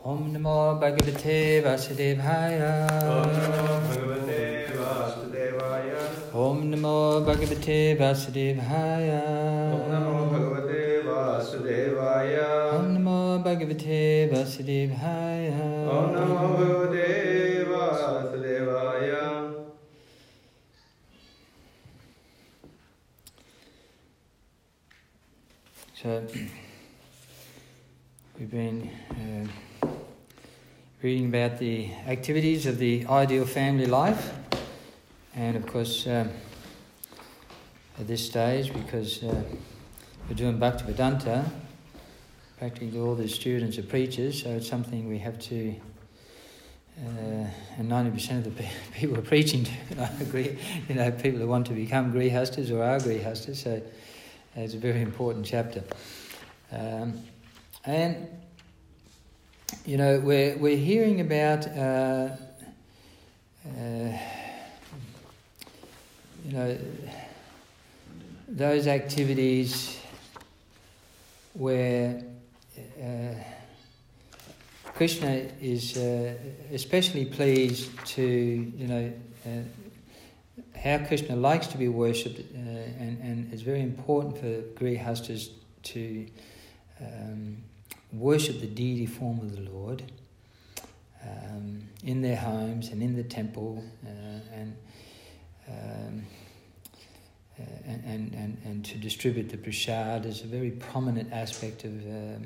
Om Namo Bhagavate Vasudevaya. Om Namo Bhagavate Vasudevaya. Om Namo Bhagavate Vasudevaya. Om Namo Bhagavate Vasudevaya. So, we've been reading about the activities of the ideal family life, and of course at this stage, because we're doing Bhaktivedanta, practically all the students are preachers, so it's something we have to, and 90% of the people are preaching to, I agree, people who want to become grihastas or are grihastas, so it's a very important chapter. And we're hearing about those activities where Krishna is especially pleased to how Krishna likes to be worshipped, and it's very important for grihastas to worship the deity form of the Lord in their homes and in the temple, and to distribute the prasad is a very prominent aspect of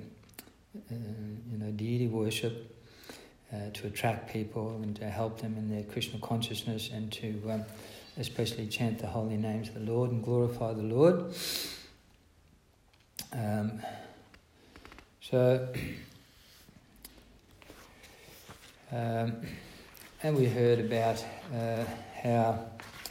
deity worship, to attract people and to help them in their Krishna consciousness, and to especially chant the holy names of the Lord and glorify the Lord. And we heard about how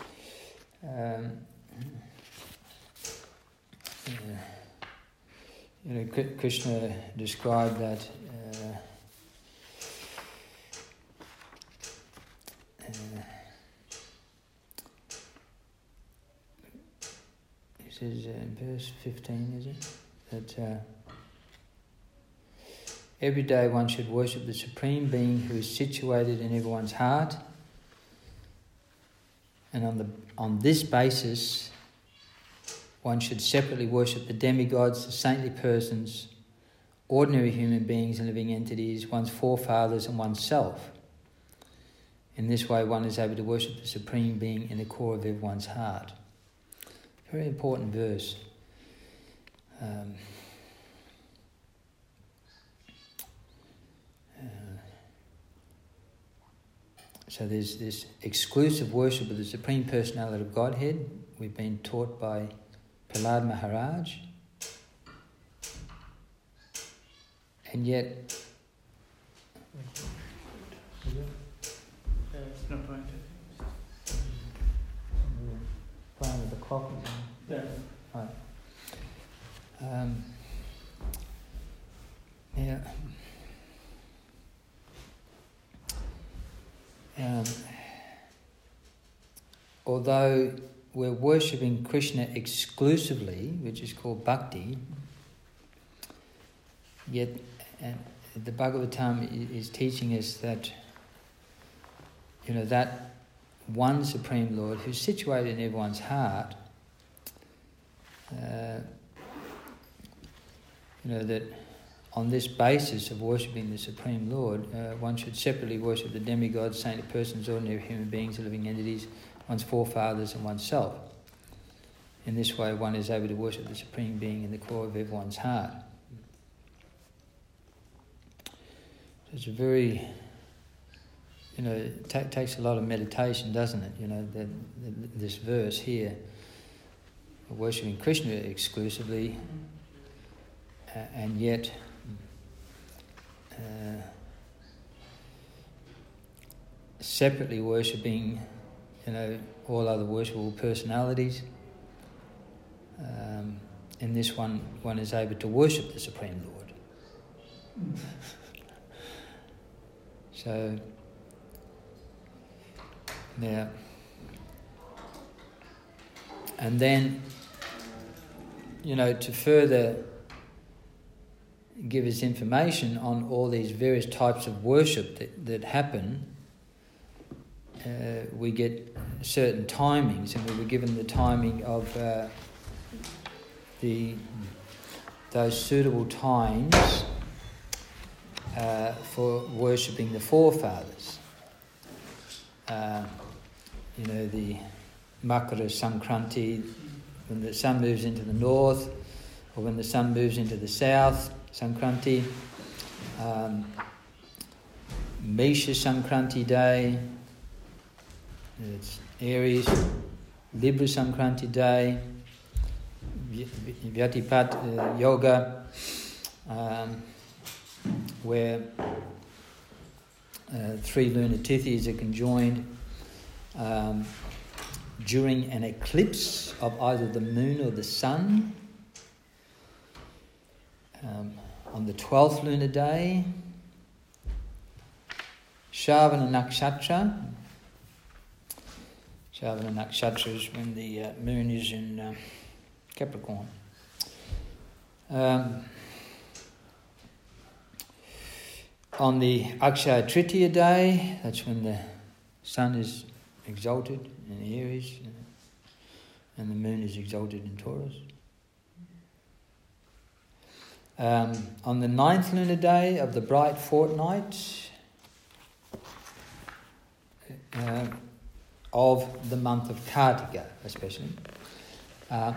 Krishna described that he says in verse 15, is it? That every day one should worship the Supreme Being who is situated in everyone's heart, and on this basis one should separately worship the demigods, the saintly persons, ordinary human beings and living entities, one's forefathers and oneself. In this way one is able to worship the Supreme Being in the core of everyone's heart. Very important verse. So there's this exclusive worship of the Supreme Personality of Godhead. We've been taught by Prahlad Maharaj. And yet... It's not right. Playing with the clock. Yeah. Right. Although we're worshipping Krishna exclusively, which is called bhakti, yet the Bhagavatam is teaching us that that one Supreme Lord who's situated in everyone's heart, that on this basis of worshipping the Supreme Lord, one should separately worship the demigods, saintly persons, ordinary human beings, living entities, one's forefathers and oneself. In this way one is able to worship the Supreme Being in the core of everyone's heart. So it's a very, it takes a lot of meditation, doesn't it? This verse here, worshipping Krishna exclusively, and yet separately worshipping, all other worshipable personalities. In this one is able to worship the Supreme Lord. So, yeah. And then, to further, give us information on all these various types of worship that happen, we get certain timings, and we were given the timing of those suitable times for worshipping the forefathers. The Makara Sankranti, when the sun moves into the north, or when the sun moves into the south, Sankranti. Mesha Sankranti Day, it's Aries. Libra Sankranti Day, Vyatipat Yoga, where 3 lunar tithis are conjoined during an eclipse of either the moon or the sun. On the 12th lunar day, Shravana Nakshatra. Shravana Nakshatra is when the moon is in Capricorn. On the Akshaya Tritiya day, that's when the sun is exalted in Aries and the moon is exalted in Taurus. On the 9th lunar day of the bright fortnight of the month of Kartika, especially. The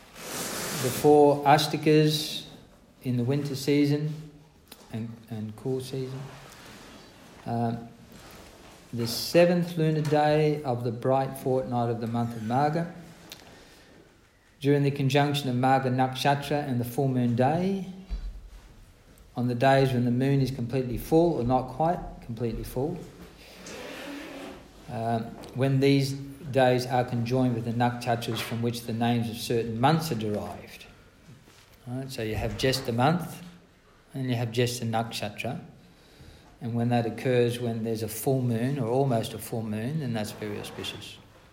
4 Ashtakas in the winter season and cool season. The 7th lunar day of the bright fortnight of the month of Magha. During the conjunction of Magha Nakshatra and the full moon day. On the days when the moon is completely full or not quite completely full. When these days are conjoined with the nakshatras from which the names of certain months are derived. Right, so you have just the month and you have just the nakshatra. And when that occurs when there's a full moon or almost a full moon, then that's very auspicious.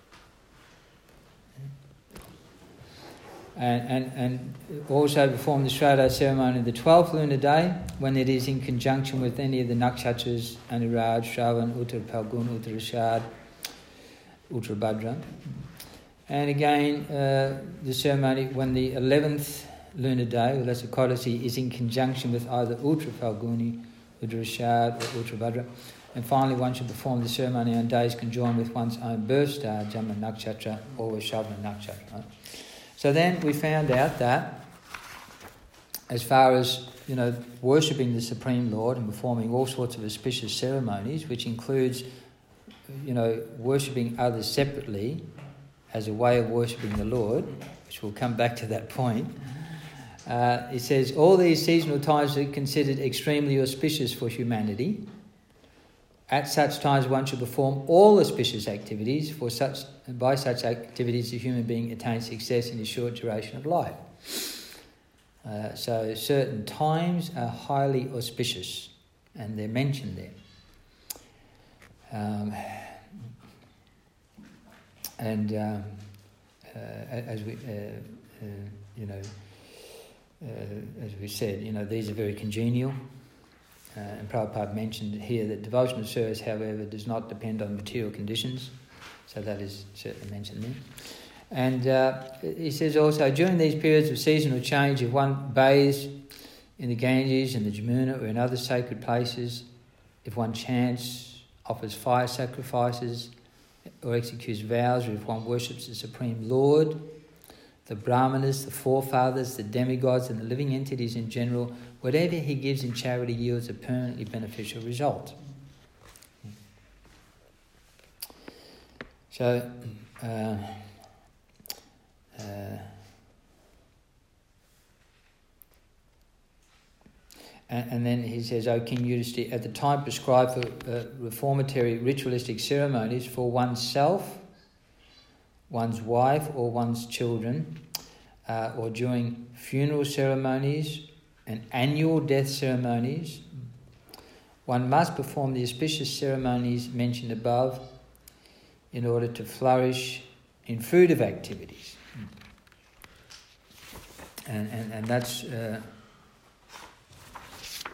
And also perform the Shraddha ceremony the 12th lunar day when it is in conjunction with any of the nakshatras, Anurad, Shravan, Uttar Palgun, Uttarashad, Uttarabhadra. And again, the ceremony when the 11th lunar day, or that's a Kodasi, is in conjunction with either Uttar Palguni, Uttarashad or Uttarabhadra. And finally, one should perform the ceremony on days conjoined with one's own birth star, Jamma Nakshatra, or Shavna Nakshatra. Right? So then we found out that as far as, worshipping the Supreme Lord and performing all sorts of auspicious ceremonies, which includes, worshipping others separately as a way of worshipping the Lord, which we'll come back to that point. It says, all these seasonal times are considered extremely auspicious for humanity. At such times one should perform all auspicious activities, by such activities the human being attains success in a short duration of life. So certain times are highly auspicious, and they're mentioned there. As we said, these are very congenial. And Prabhupada mentioned here that devotional service, however, does not depend on material conditions. So that is certainly mentioned there. And he says also, during these periods of seasonal change, if one bathes in the Ganges and the Jamuna or in other sacred places, if one chants, offers fire sacrifices, or executes vows, or if one worships the Supreme Lord, the Brahmanas, the forefathers, the demigods, and the living entities in general, whatever he gives in charity yields a permanently beneficial result. So, and then he says, O King Yudhishthira, at the time prescribed for reformatory ritualistic ceremonies for oneself, one's wife or one's children, or during funeral ceremonies and annual death ceremonies, one must perform the auspicious ceremonies mentioned above in order to flourish in fruitive activities. And that's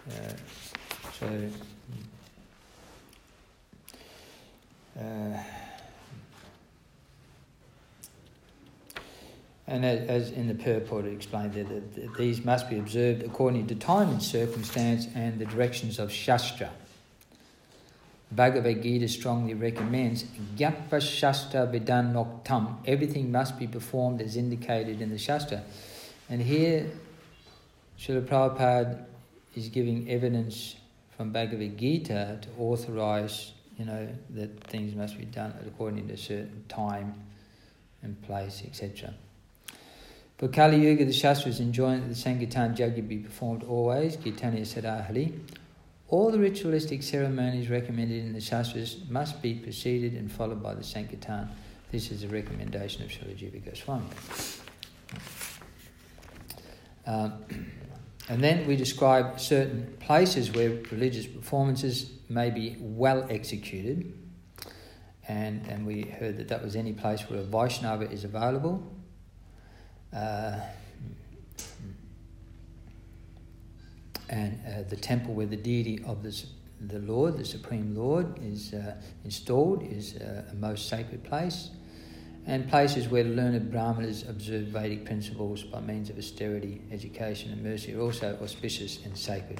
And as in the purport it explained there, that these must be observed according to time and circumstance and the directions of Shastra. Bhagavad Gita strongly recommends Gyatva Shastra Vidan Noktam. Everything must be performed as indicated in the Shastra. And here Srila Prabhupada is giving evidence from Bhagavad Gita to authorise, that things must be done according to a certain time and place, etc. For Kali Yuga, the Shastras enjoin that the Sankirtan Yajna be performed always, Gitanya Sadahari. All the ritualistic ceremonies recommended in the Shastras must be preceded and followed by the Sankirtan. This is a recommendation of Srila Jiva Goswami. And then we describe certain places where religious performances may be well executed. And we heard that was any place where a Vaishnava is available. And the temple where the deity of the Lord, the Supreme Lord, is installed is a most sacred place. And places where learned Brahmanas observe Vedic principles by means of austerity, education and mercy are also auspicious and sacred.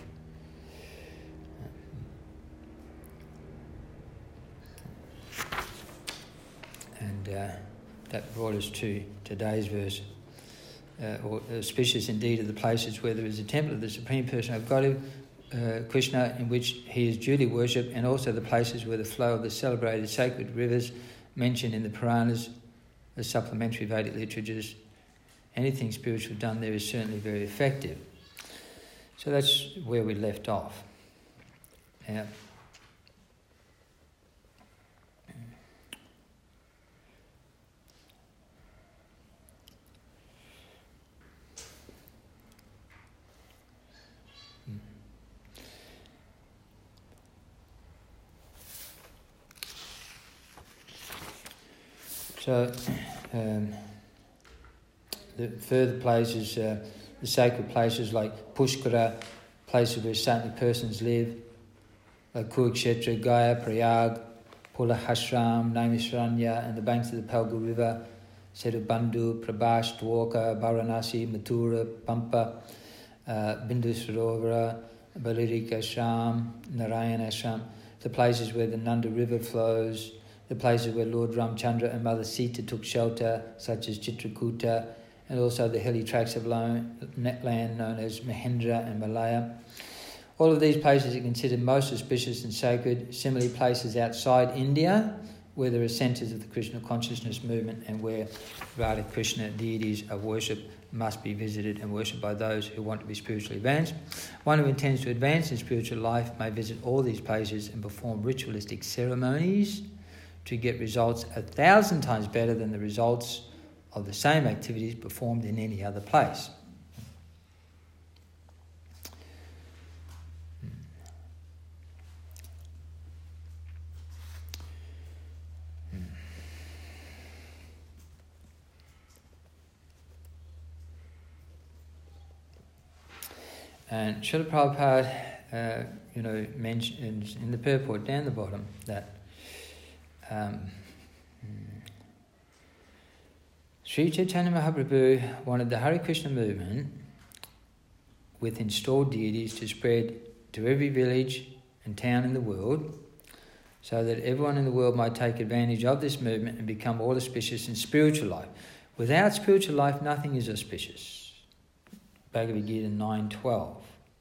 And that brought us to today's verse. Or auspicious indeed are the places where there is a temple of the Supreme Person of God, Krishna, in which he is duly worshipped, and also the places where the flow of the celebrated sacred rivers mentioned in the Puranas, the supplementary Vedic literatures. Anything spiritual done there is certainly very effective. So that's where we left off. Now, So, the further places, the sacred places like Pushkara, places where saintly persons live, like Kurukshetra, Gaya, Prayag, Pulahashram, Naimisharanya, and the banks of the Palgu River, Sedubandhu, Prabhash, Dwarka, Varanasi, Mathura, Pampa, Bindu Sarovara, Balirika Ashram, Narayana Ashram, the places where the Nanda River flows, the places where Lord Ramchandra and Mother Sita took shelter, such as Chitrakuta, and also the hilly tracts of land known as Mahendra and Malaya. All of these places are considered most auspicious and sacred. Similarly, places outside India, where there are centres of the Krishna consciousness movement and where Radha Krishna deities are worshipped, must be visited and worshipped by those who want to be spiritually advanced. One who intends to advance in spiritual life may visit all these places and perform ritualistic ceremonies to get results 1,000 times better than the results of the same activities performed in any other place. And Srila Prabhupada, mentions in the purport down the bottom that Sri Chaitanya Mahaprabhu wanted the Hare Krishna movement with installed deities to spread to every village and town in the world, so that everyone in the world might take advantage of this movement and become all auspicious in spiritual life. Without spiritual life, nothing is auspicious. Bhagavad Gita 9:12.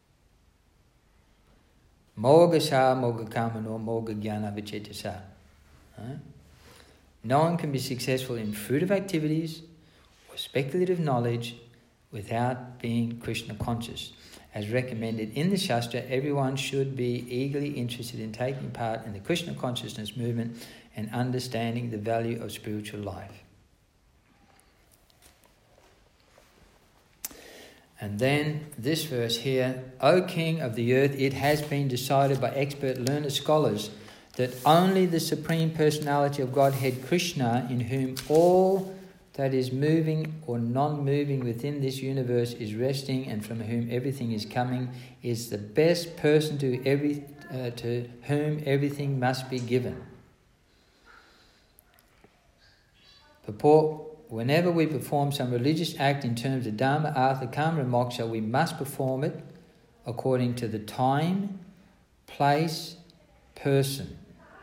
Mogasa mogakamano mogagyana vicetasa. No one can be successful in fruitive activities or speculative knowledge without being Krishna conscious. As recommended in the Shastra, everyone should be eagerly interested in taking part in the Krishna consciousness movement and understanding the value of spiritual life. And then this verse here, O King of the earth, it has been decided by expert learned scholars that only the Supreme Personality of Godhead Krishna, in whom all that is moving or non-moving within this universe is resting and from whom everything is coming, is the best person to whom everything must be given. Purport: whenever we perform some religious act in terms of Dharma, Artha, Karma and Moksha, we must perform it according to the time, place, person.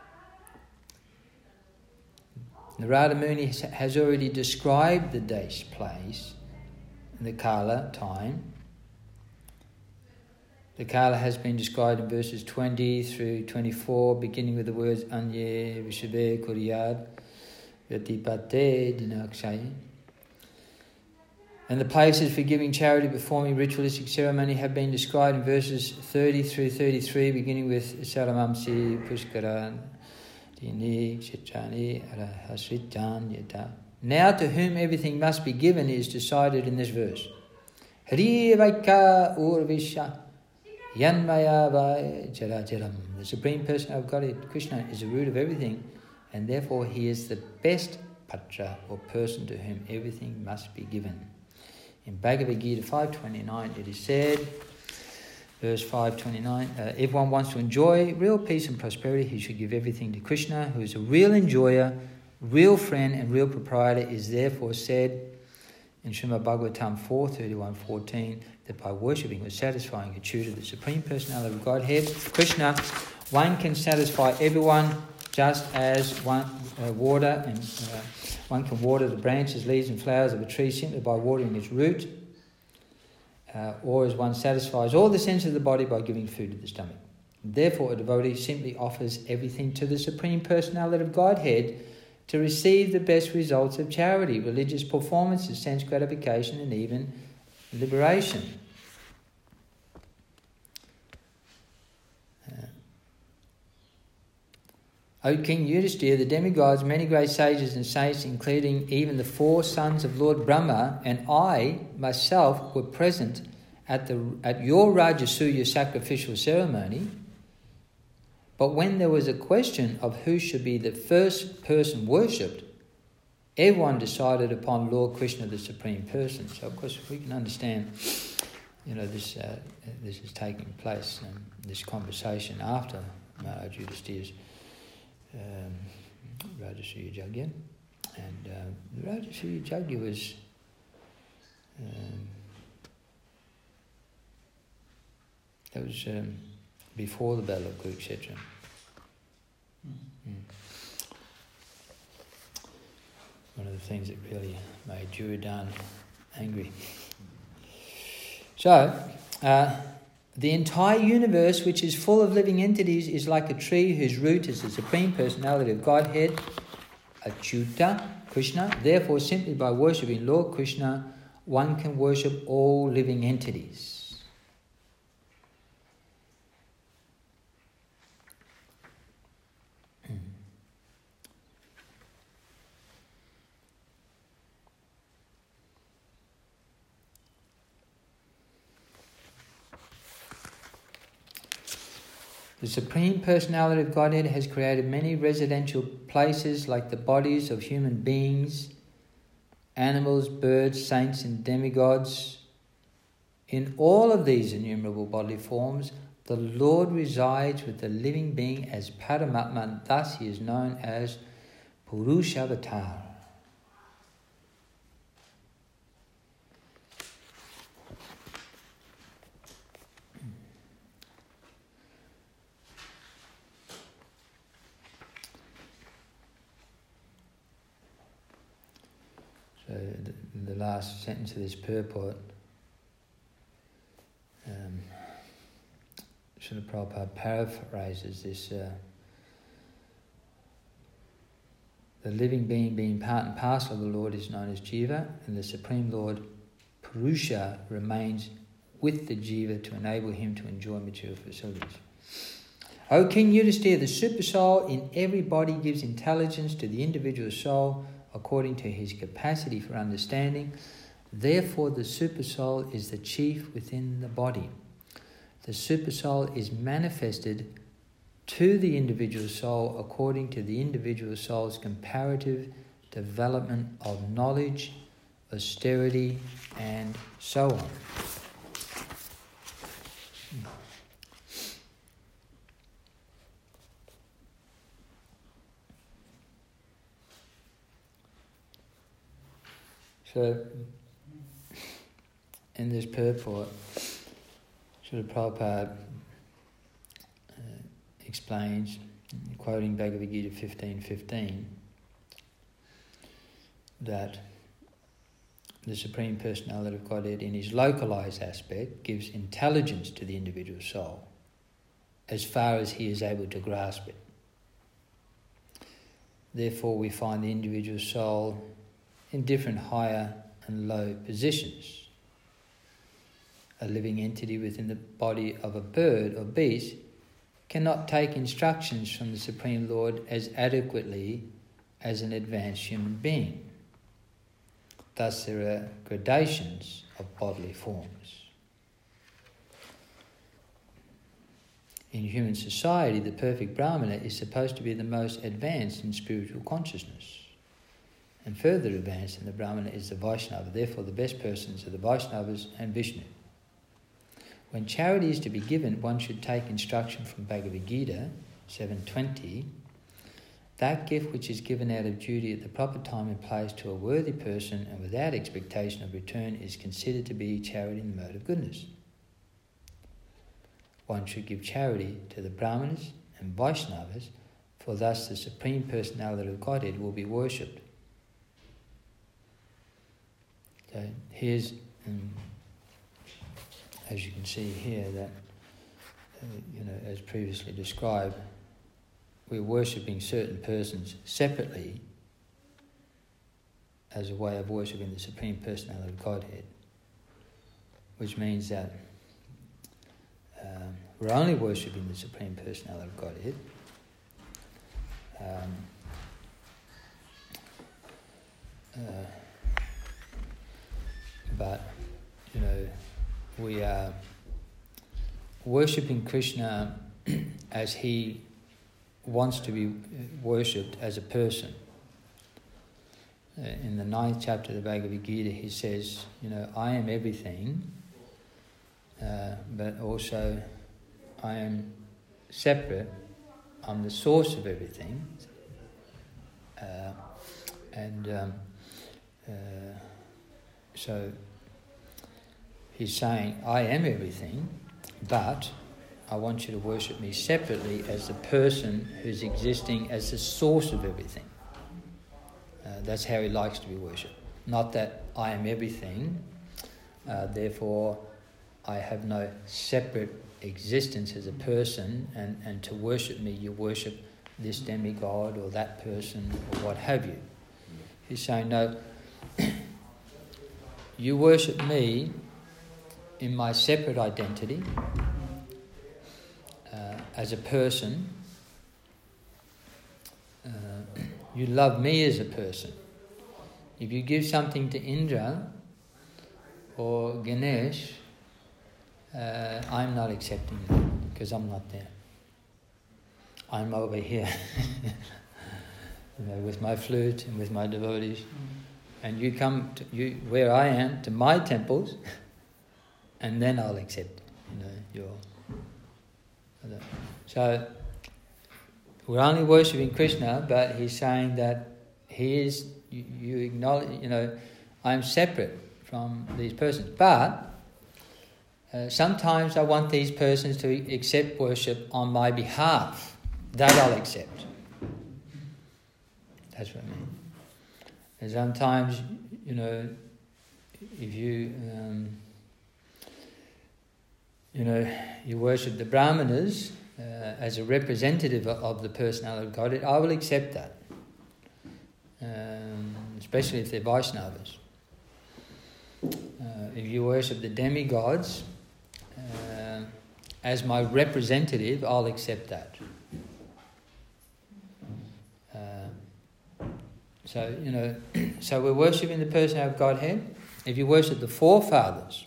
Narada Muni has already described the Desh, place, and the Kala, time. The Kala has been described in verses 20 through 24, beginning with the words Anye Vishabhe Kuriyad Yatipate Dinakshayi. And the places for giving charity, performing ritualistic ceremony have been described in verses 30 through 33, beginning with Saramamsi Pushkaran. Now to whom everything must be given is decided in this verse. Hari Vaika Urvisha Yanmaya Vai Jarajaram. The Supreme Person of Godhead, Krishna, is the root of everything, and therefore he is the best patra or person to whom everything must be given. In Bhagavad Gita 5.29 it is said, verse 529, if one wants to enjoy real peace and prosperity, he should give everything to Krishna, who is a real enjoyer, real friend and real proprietor. It is therefore said in Srimad Bhagavatam 4.31.14 that by worshipping or satisfying Achyuta, the Supreme Personality of Godhead, Krishna, one can satisfy everyone just as one can water the branches, leaves and flowers of a tree simply by watering its root. Or as one satisfies all the senses of the body by giving food to the stomach. Therefore, a devotee simply offers everything to the Supreme Personality of Godhead to receive the best results of charity, religious performances, sense gratification, and even liberation. O King Yudhisthira, the demigods, many great sages and saints, including even the 4 sons of Lord Brahma, and I, myself, were present at your Rajasuya sacrificial ceremony. But when there was a question of who should be the first person worshipped, everyone decided upon Lord Krishna, the Supreme Person. So, of course, we can understand, this is taking place, this conversation after Maharaj Yudhisthira's Rajasuya Yajna, and the Rajasuya Yajna was before the Battle of Kurukshetra. One of the things that really made Duryodhana angry. So, the entire universe, which is full of living entities, is like a tree whose root is the Supreme Personality of Godhead, Achyuta, Krishna. Therefore, simply by worshipping Lord Krishna, one can worship all living entities. The Supreme Personality of Godhead has created many residential places like the bodies of human beings, animals, birds, saints and demigods. In all of these innumerable bodily forms, the Lord resides with the living being as Paramatma, and thus he is known as Purushavatar. So the last sentence of this purport, Srila Prabhupada paraphrases this, the living being part and parcel of the Lord is known as Jiva, and the Supreme Lord Purusha remains with the Jiva to enable him to enjoy material facilities. O King Yudhisthira, the Super Soul in every body gives intelligence to the individual soul according to his capacity for understanding. Therefore, the Super Soul is the chief within the body. The Super Soul is manifested to the individual soul according to the individual soul's comparative development of knowledge, austerity, and so on. So, in this purport, Srila Prabhupada explains, quoting Bhagavad Gita 15:15, that the Supreme Personality of Godhead, in his localized aspect, gives intelligence to the individual soul as far as he is able to grasp it. Therefore, we find the individual soul in different higher and low positions. A living entity within the body of a bird or beast cannot take instructions from the Supreme Lord as adequately as an advanced human being. Thus there are gradations of bodily forms. In human society, the perfect Brahmana is supposed to be the most advanced in spiritual consciousness. And further advanced in the Brahmana is the Vaishnava. Therefore, the best persons are the Vaishnavas and Vishnu. When charity is to be given, one should take instruction from Bhagavad Gita 7:20. That gift which is given out of duty at the proper time and place to a worthy person and without expectation of return is considered to be charity in the mode of goodness. One should give charity to the Brahmanas and Vaishnavas, for thus the Supreme Personality of Godhead will be worshipped. So here's, as you can see here, that, as previously described, we're worshipping certain persons separately as a way of worshipping the Supreme Personality of Godhead, which means that we're only worshipping the Supreme Personality of Godhead but we are worshipping Krishna as he wants to be worshipped as a person. In the 9th chapter of the Bhagavad Gita, he says, I am everything, but also I am separate. I'm the source of everything. So he's saying, I am everything, but I want you to worship me separately as the person who's existing as the source of everything. That's how he likes to be worshipped. Not that I am everything, therefore I have no separate existence as a person, and to worship me you worship this demigod or that person or what have you. He's saying, no, you worship me in my separate identity as a person. You love me as a person. If you give something to Indra or Ganesh, I'm not accepting that because I'm not there. I'm over here with my flute and with my devotees. And you come to where I am, to my temples, and then I'll accept your... So we're only worshipping Krishna, but he's saying that he is, you acknowledge, I'm separate from these persons. But sometimes I want these persons to accept worship on my behalf. That I'll accept. That's what I mean. And sometimes, if you, you worship the Brahmanas as a representative of the personality of God, I will accept that. Especially if they're Vaishnavas. If you worship the demigods as my representative, I'll accept that. So we're worshipping the personality of Godhead. If you worship the forefathers,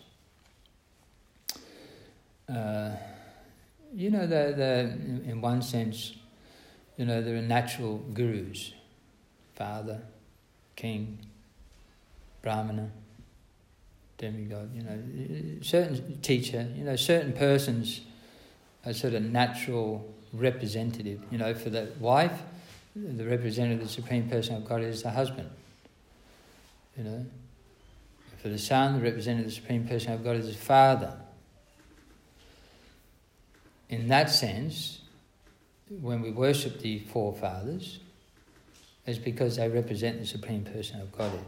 in one sense, there are natural gurus, father, king, brahmana, demigod, certain teacher, certain persons are sort of natural representative. For the wife, the representative of the Supreme Person of God is the husband. For the son, the representative of the Supreme Person of God is the father. In that sense, when we worship the forefathers, it's because they represent the Supreme Person of Godhead.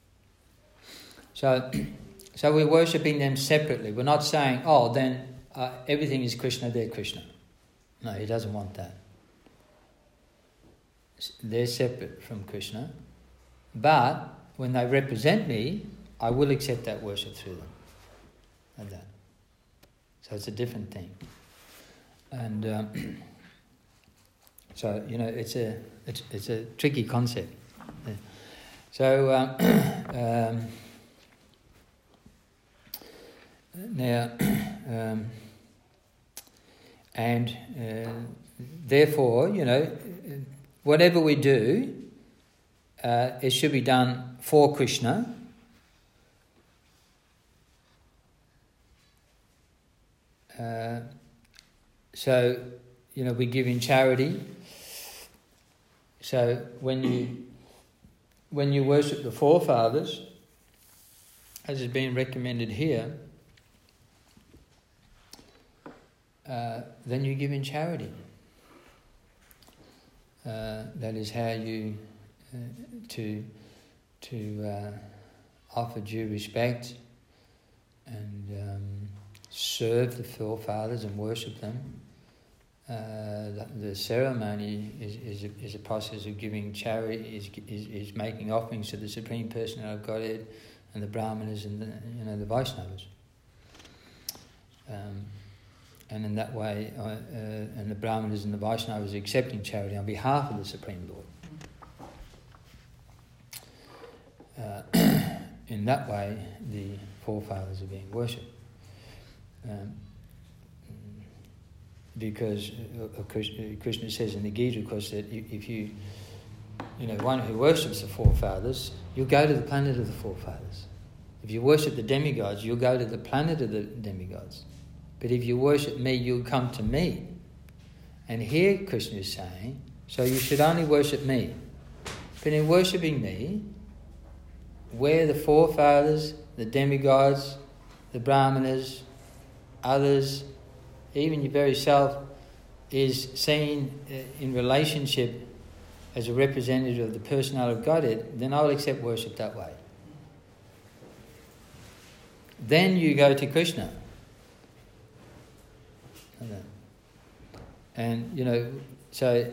So we're worshipping them separately. We're not saying, then everything is Krishna, they're Krishna. No, he doesn't want that. They're separate from Krishna. But when they represent me, I will accept that worship through them. Like that. So it's a different thing. And so, it's a tricky concept. So now, therefore, whatever we do, it should be done for Krishna. So, we give in charity. So when you worship the forefathers, as has been recommended here, then you give in charity. That is how you to offer due respect and serve the forefathers and worship them. The ceremony is a process of giving charity, is making offerings to the Supreme Person of Godhead and the Brahmanas and the Vaishnavas. And in that way, and the Brahmanas and the Vaishnavas accepting charity on behalf of the Supreme Lord. In that way, the forefathers are being worshipped. Because Krishna says in the Gita, of course, that if you one who worships the forefathers, you'll go to the planet of the forefathers. If you worship the demigods, you'll go to the planet of the demigods. But if you worship me, you'll come to me. And here Krishna is saying, so you should only worship me. But in worshipping me, where the forefathers, the demigods, the brahmanas, others, even your very self, is seen in relationship as a representative of the personality of Godhead, then I will accept worship that way. Then you go to Krishna. And, so,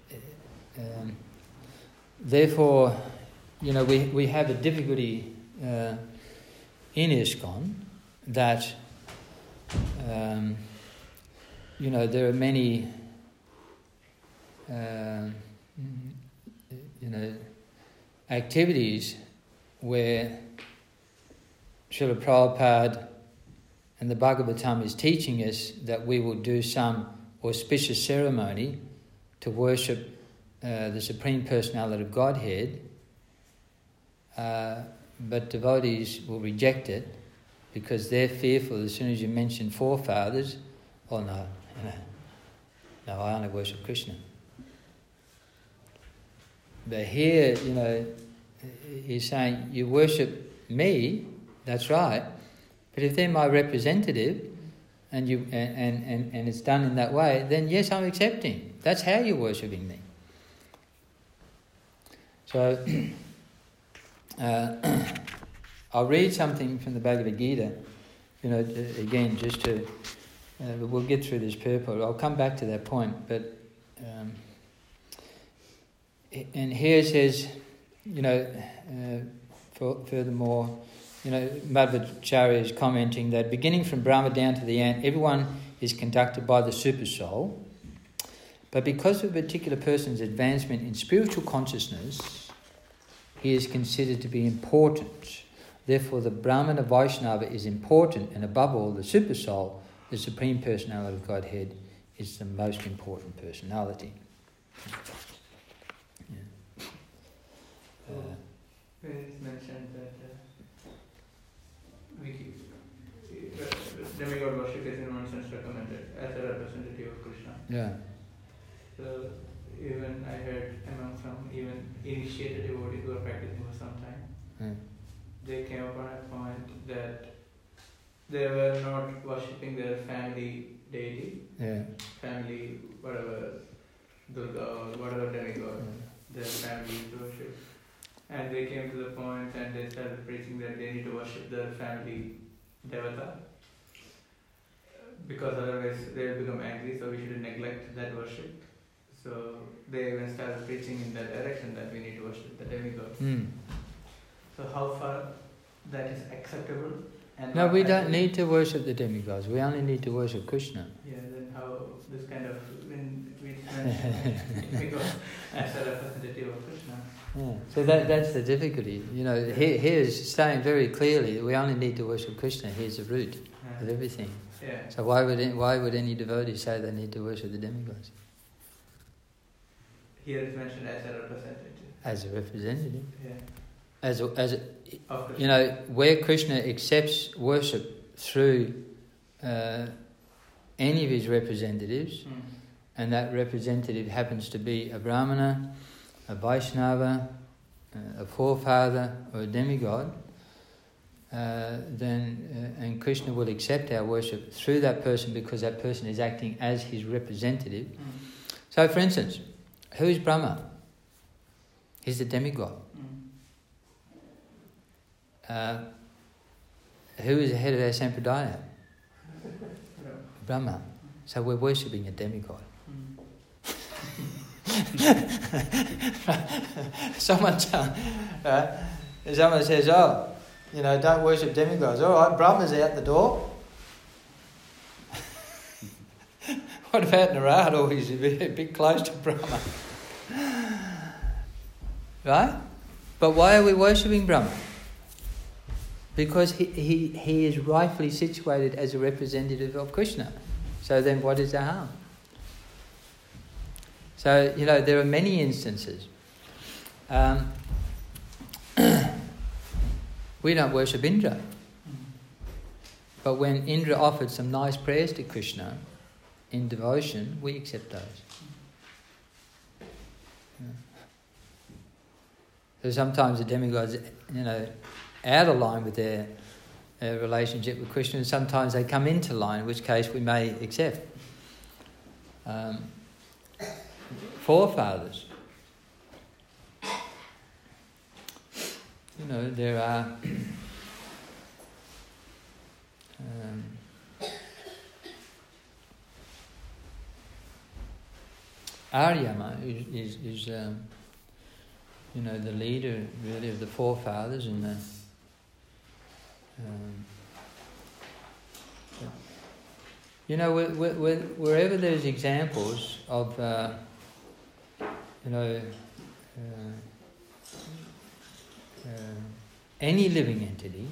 therefore, we have a difficulty in ISKCON that, there are many, activities where Srila Prabhupada and the Bhagavatam is teaching us that we will do some auspicious ceremony to worship the Supreme Personality of Godhead, but devotees will reject it because they're fearful as soon as you mention forefathers, no, I only worship Krishna. But here, he's saying, you worship me, that's right, but if they're my representative and you and it's done in that way, then yes, I'm accepting. That's how you're worshipping me. So I'll read something from the Bhagavad Gita, again, just to we'll get through this purport. I'll come back to that point, but and here it says, furthermore, Madhvacharya is commenting that beginning from Brahma down to the ant, everyone is conducted by the super soul, but because of a particular person's advancement in spiritual consciousness, he is considered to be important. Therefore, the Brahmana Vaishnava is important, and above all, the super soul, the Supreme Personality of Godhead, is the most important personality. It's mentioned that demigod worship is in one sense recommended as a representative of Krishna. Yeah. So even I heard among some even initiated devotees who are practicing for some time, they came upon a point that they were not worshipping their family deity, family whatever, Durga or whatever demigod, their family worship. And they came to the point and they started preaching that they need to worship their family devata, because otherwise they will become angry, so we should neglect that worship. So they even started preaching in that direction that we need to worship the demigod. So how far that is acceptable? And no, we don't need to worship the demigods. We only need to worship Krishna. Yeah, then how this kind of, when we mention demigod as a representative of Krishna. Yeah. So that's the difficulty. You know, here's saying very clearly that we only need to worship Krishna. He's the root of everything. Yeah. So why would any devotee say they need to worship the demigods? Here it's mentioned as a representative. As a representative. Yeah. As you know, where Krishna accepts worship through any of his representatives, and that representative happens to be a Brahmana, a Vaishnava, a forefather, or a demigod, then and Krishna will accept our worship through that person because that person is acting as his representative. So, for instance, who is Brahma? He's the demigod. Who is the head of our Sampradaya? Brahma. So we're worshipping a demigod. Someone says, oh, you know, don't worship demigods. All right, Brahma's out the door. What about Narada? Oh, he's a bit close to Brahma. Right? But why are we worshipping Brahma? Because he is rightfully situated as a representative of Krishna. So then what is the harm? So, you know, there are many instances. We don't worship Indra. But when Indra offered some nice prayers to Krishna in devotion, we accept those. So sometimes the demigods, you know, out of line with their relationship with Krishna, and sometimes they come into line, in which case we may accept. Forefathers. You know, there are Aryama is you know, the leader really of the forefathers and the you know, wherever there's examples of you know, any living entity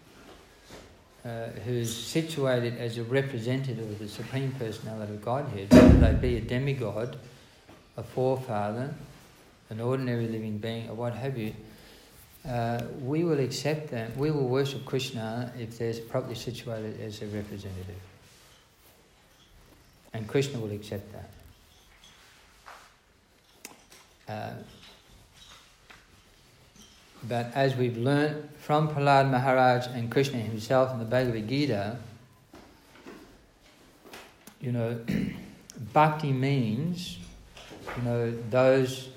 who's situated as a representative of the Supreme Personality of Godhead, whether they be a demigod, a forefather, an ordinary living being, or what have you, we will accept them. We will worship Krishna if they're properly situated as a representative. And Krishna will accept that. But as we've learnt from Prahlad Maharaj and Krishna himself in the Bhagavad Gita, you know, bhakti means, you know, those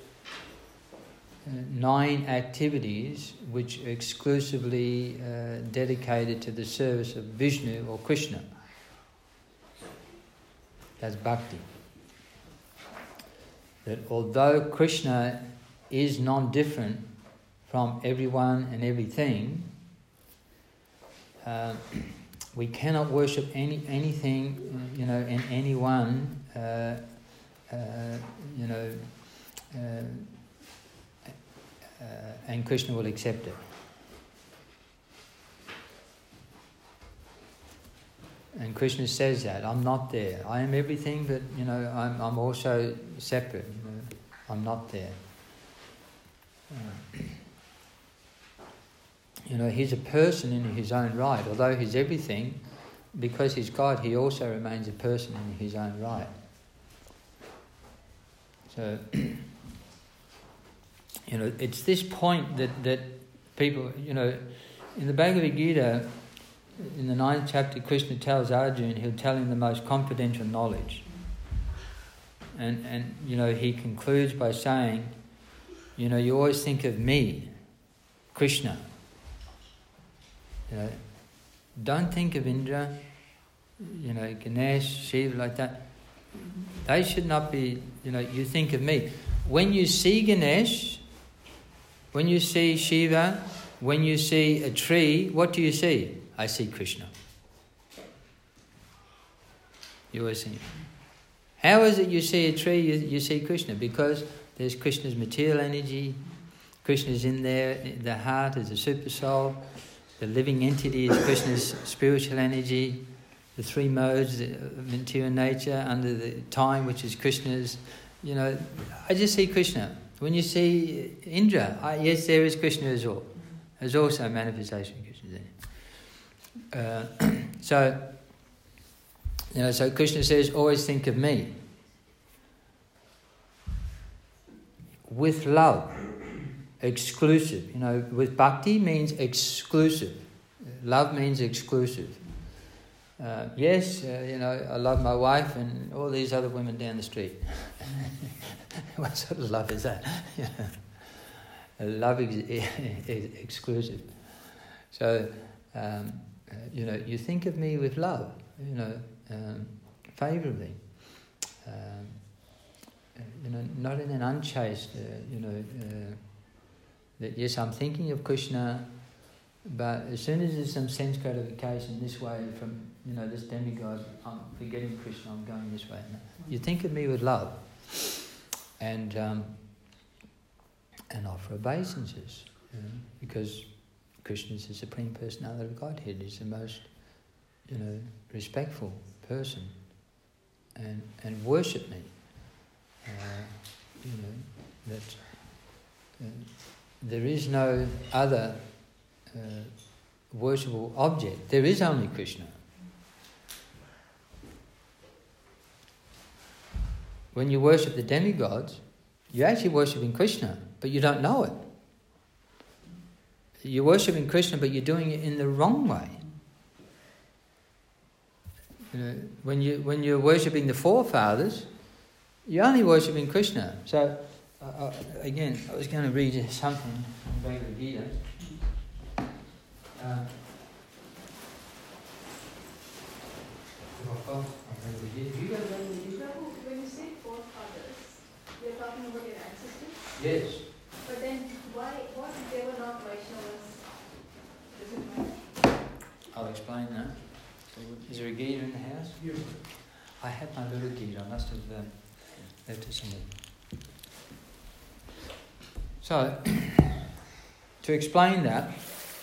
9 activities which are exclusively dedicated to the service of Vishnu or Krishna. That's bhakti. That although Krishna is non-different from everyone and everything, we cannot worship anything, you know, and anyone, you know, and Krishna will accept it. And Krishna says that, I'm not there. I am everything, but, you know, I'm also separate. You know, I'm not there. he's a person in his own right. Although he's everything, because he's God, he also remains a person in his own right. So, it's this point that people, in the Bhagavad Gita, in the 9th chapter, Krishna tells Arjuna, he'll tell him the most confidential knowledge. And he concludes by saying, you always think of me, Krishna. Don't think of Indra, Ganesh, Shiva, like that. They should not be, you think of me. When you see Ganesh, when you see Shiva, when you see a tree, what do you see? I see Krishna. You always see him. How is it you see a tree, you see Krishna? Because there's Krishna's material energy, Krishna's in there, the heart is a super soul, the living entity is Krishna's spiritual energy, the three modes of material nature under the time, which is Krishna's. I just see Krishna. When you see Indra, yes, there is Krishna as well. There's also a manifestation of Krishna there. So Krishna says, always think of me. With love, exclusive. With bhakti means exclusive. Love means exclusive. Yes, I love my wife and all these other women down the street. What sort of love is that? Love is exclusive. So, you think of me with love, favourably. Not in an unchaste, that yes, I'm thinking of Krishna, but as soon as there's some sense gratification this way from, this demigod, I'm forgetting Krishna, I'm going this way. You think of me with love, and offer obeisances, because Krishna is the Supreme Personality of Godhead. He's the most, respectful person, and worship me. There is no other worshipable object. There is only Krishna. When you worship the demigods, you're actually worshipping Krishna, but you don't know it. You're worshipping Krishna, but you're doing it in the wrong way. When you're worshipping the forefathers, you're only worshipping Krishna. So, again, I was going to read you something from Bhagavad Gita. When you say forefathers, you're talking about your ancestors? Yes. But then, what if they were not Vaishnavas? Does it matter? I'll explain that. Is there a Gita in the house? Yeah. I had my little Gita. I must have left it somewhere. So, to explain that,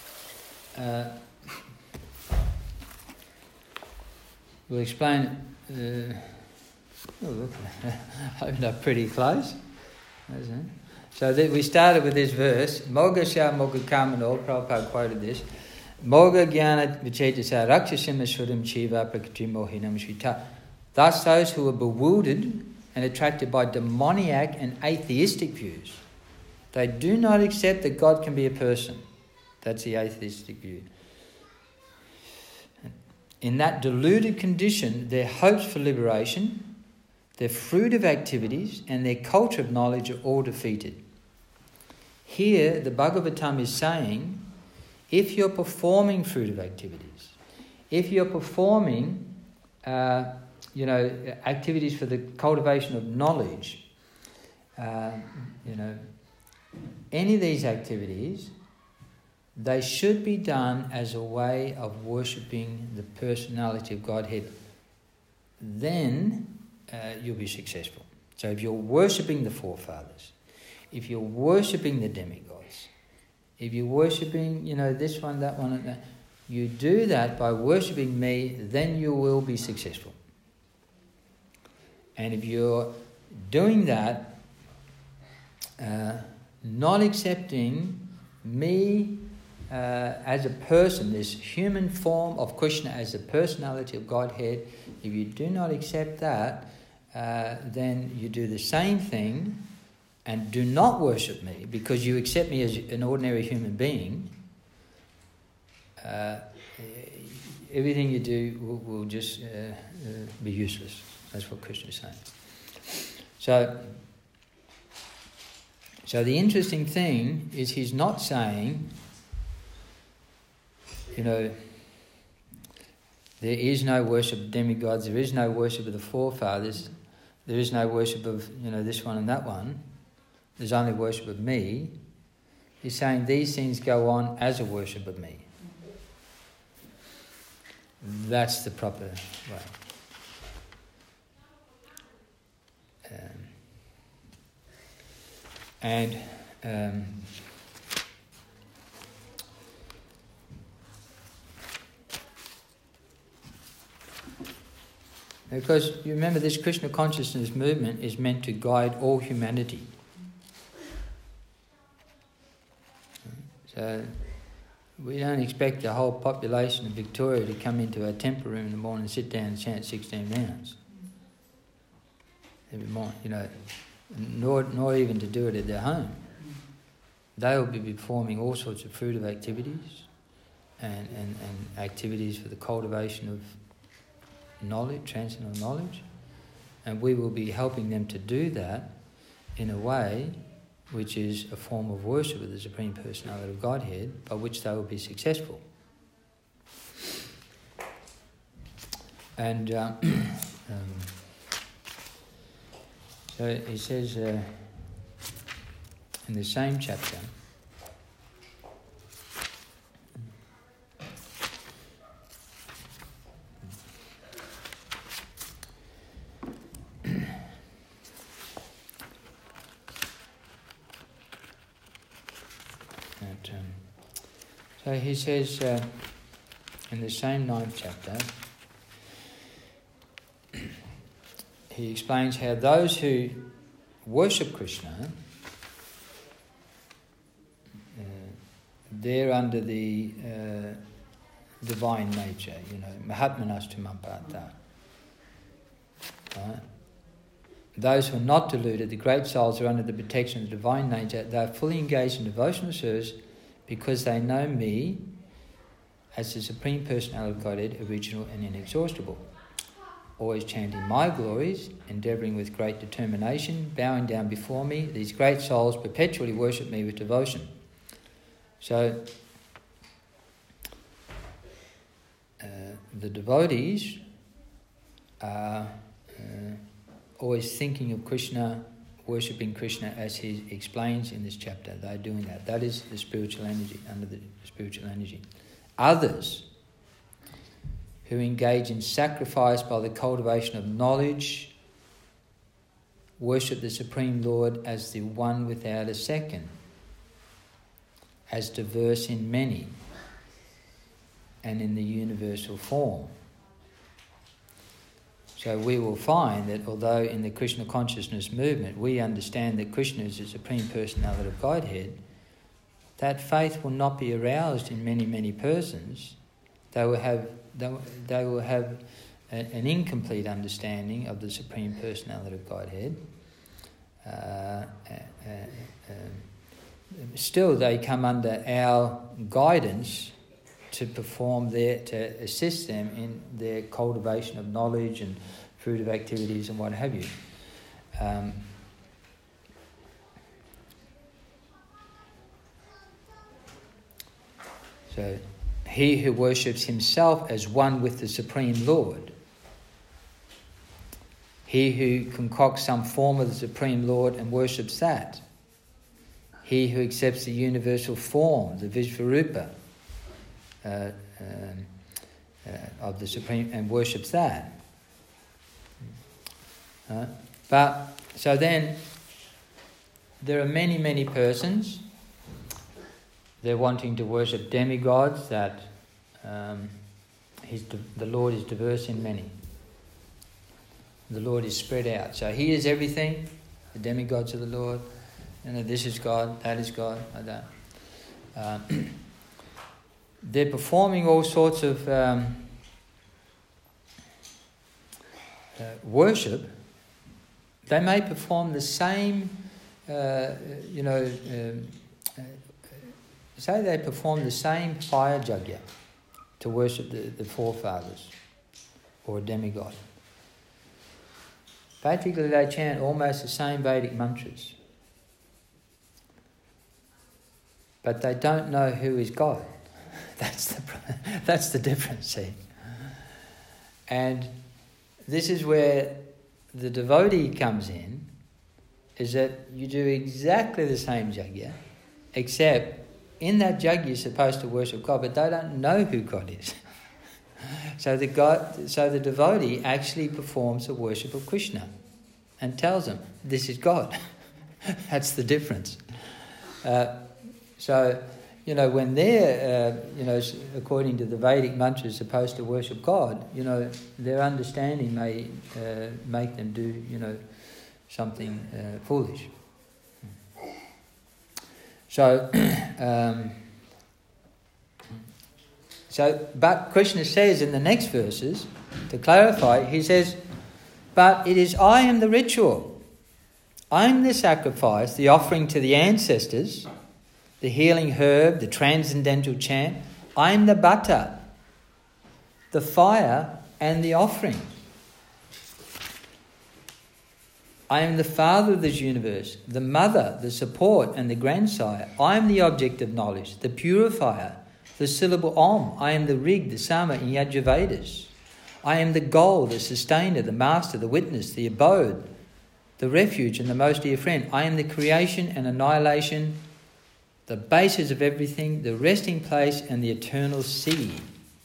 we'll explain it. Look, I opened up pretty close. So we started with this verse. Moga sha moga kamano, Prabhupada quoted this. Moga jnana vicetasa rakshasam ashuram chiva prakriti mohinam shvita. Thus those who are bewildered and attracted by demoniac and atheistic views, they do not accept that God can be a person. That's the atheistic view. In that deluded condition, their hopes for liberation, their fruitive activities, and their culture of knowledge are all defeated. Here, the Bhagavatam is saying, if you're performing fruitive activities, if you're performing, activities for the cultivation of knowledge, any of these activities, they should be done as a way of worshipping the personality of Godhead. Then you'll be successful. So if you're worshipping the forefathers, if you're worshipping the demigods, if you're worshipping, this one, that one, and that, you do that by worshipping me, then you will be successful. And if you're doing that, not accepting me as a person, this human form of Krishna as the personality of Godhead, if you do not accept that, then you do the same thing and do not worship me because you accept me as an ordinary human being. Everything you do will just be useless. That's what Krishna is saying. So the interesting thing is he's not saying, there is no worship of demigods, there is no worship of the forefathers, there is no worship of, this one and that one, there's only worship of me. He's saying these things go on as a worship of me. That's the proper way. Because you remember this Krishna consciousness movement is meant to guide all humanity. So we don't expect the whole population of Victoria to come into our temple room in the morning and sit down and chant 16 rounds every morning, nor even to do it at their home. They will be performing all sorts of fruitive activities and activities for the cultivation of knowledge, transcendental knowledge, and we will be helping them to do that in a way which is a form of worship of the Supreme Personality of Godhead, by which they will be successful. And so he says in the same chapter, so he says in the same 9th chapter, he explains how those who worship Krishna, they're under the divine nature, Mahatmanastu Mampata. Right? Those who are not deluded, the great souls, are under the protection of the divine nature. They are fully engaged in devotional service because they know me as the Supreme Personality of Godhead, original and inexhaustible. Always chanting my glories, endeavouring with great determination, bowing down before me, these great souls perpetually worship me with devotion. So, the devotees are always thinking of Krishna, worshipping Krishna as he explains in this chapter. They're doing that. That is the spiritual energy, under the spiritual energy. Others who engage in sacrifice by the cultivation of knowledge worship the Supreme Lord as the one without a second, as diverse in many, and in the universal form. So we will find that although in the Krishna consciousness movement we understand that Krishna is the Supreme Personality of Godhead, that faith will not be aroused in many, many persons. They will have an incomplete understanding of the Supreme Personality of Godhead. Still, they come under our guidance to to assist them in their cultivation of knowledge and fruitive activities and what have you. So, he who worships himself as one with the Supreme Lord, he who concocts some form of the Supreme Lord and worships that, he who accepts the universal form, the Vishvarupa, of the Supreme, and worships that. But so then there are many, many persons. They're wanting to worship demigods, that the Lord is diverse in many. The Lord is spread out. So he is everything, the demigods of the Lord. This is God, that is God, like that. they're performing all sorts of worship, they may perform the same, say they perform the same fire yajna to worship the forefathers or a demigod. Basically, they chant almost the same Vedic mantras, but they don't know who is God. That's the difference, see. And this is where the devotee comes in, is that you do exactly the same yajna, except in that yajna you're supposed to worship God, but they don't know who God is. So the devotee actually performs the worship of Krishna and tells them, this is God. That's the difference. When they're, according to the Vedic mantras, supposed to worship God, their understanding may make them do, something foolish. But Krishna says in the next verses, to clarify, he says, but it is I am the ritual. I am the sacrifice, the offering to the ancestors, the healing herb, the transcendental chant. I am the butter, the fire and the offering. I am the father of this universe, the mother, the support and the grandsire. I am the object of knowledge, the purifier, the syllable Om. I am the Rig, the Sama in Yajurvedas. I am the goal, the sustainer, the master, the witness, the abode, the refuge and the most dear friend. I am the creation and annihilation, the basis of everything, the resting place and the eternal seed.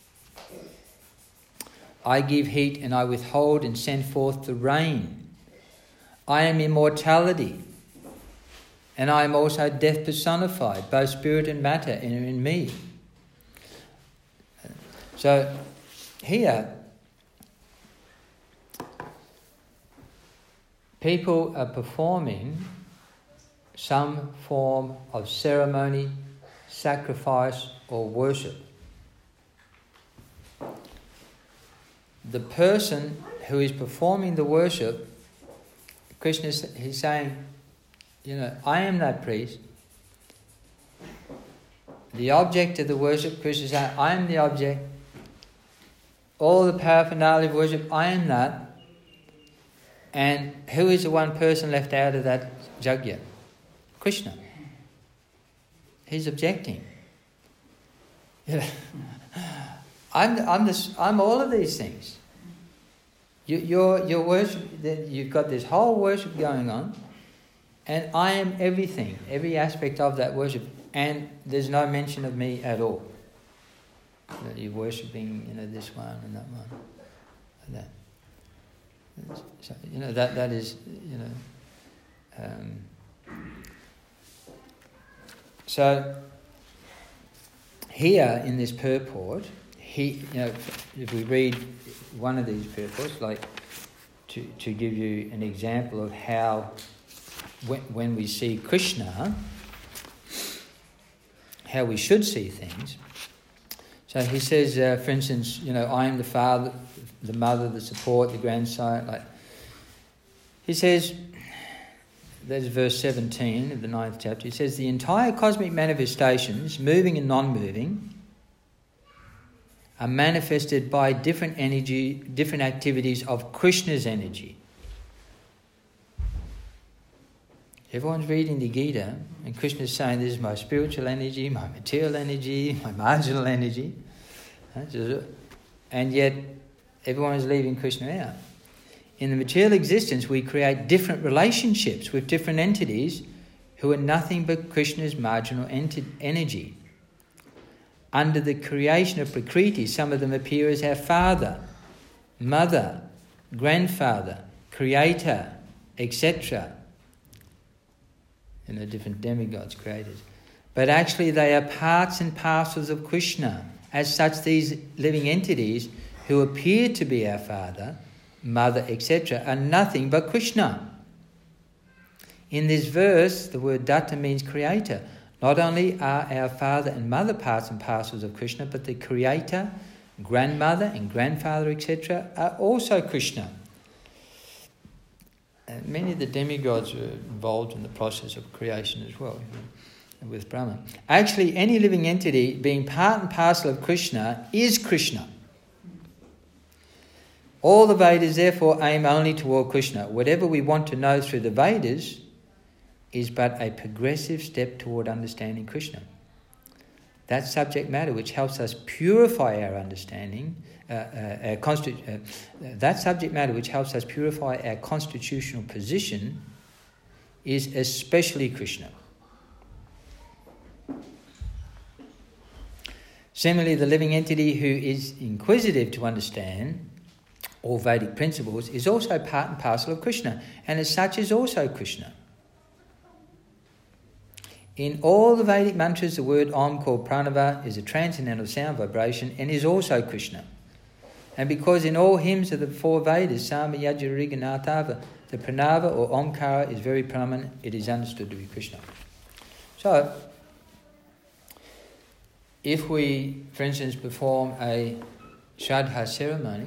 I give heat and I withhold and send forth the rain. I am immortality, and I am also death personified, both spirit and matter are in me. So here, people are performing some form of ceremony, sacrifice or worship. The person who is performing the worship, Krishna, he's saying, I am that priest. The object of the worship, Krishna is saying, I am the object. All the paraphernalia of worship, I am that. And who is the one person left out of that yajna? Krishna. He's objecting. I'm all of these things. Your worship, you've got this whole worship going on, and I am everything, every aspect of that worship, and there's no mention of me at all. You're worshipping, this one and that one, and that. So, that is, So here in this purport, if we read one of these purports, like to give you an example of how when we see Krishna, how we should see things. So he says, for instance, I am the father, the mother, the support, the grandsire. He says, there's verse 17 of the 9th chapter. He says, the entire cosmic manifestations, moving and non-moving, are manifested by different energy, different activities of Krishna's energy. Everyone's reading the Gita, and Krishna's saying, this is my spiritual energy, my material energy, my marginal energy. And yet, everyone is leaving Krishna out. In the material existence, we create different relationships with different entities who are nothing but Krishna's marginal energy. Under the creation of Prakriti, some of them appear as our father, mother, grandfather, creator, etc. Different demigods created. But actually they are parts and parcels of Krishna. As such, these living entities who appear to be our father, mother, etc. are nothing but Krishna. In this verse, the word datta means creator. Not only are our father and mother parts and parcels of Krishna, but the creator, grandmother and grandfather, etc., are also Krishna. And many of the demigods were involved in the process of creation as well, with Brahma. Actually, any living entity being part and parcel of Krishna is Krishna. All the Vedas therefore aim only toward Krishna. Whatever we want to know through the Vedas is but a progressive step toward understanding Krishna. That subject matter which helps us purify our understanding, that subject matter which helps us purify our constitutional position is especially Krishna. Similarly, the living entity who is inquisitive to understand all Vedic principles is also part and parcel of Krishna, and as such is also Krishna. In all the Vedic mantras, the word Om, called Pranava, is a transcendental sound vibration and is also Krishna. And because in all hymns of the four Vedas, Sama, Yajna, Riga, Natava, the Pranava or Omkara is very prominent, it is understood to be Krishna. So, if we, for instance, perform a Shraddha ceremony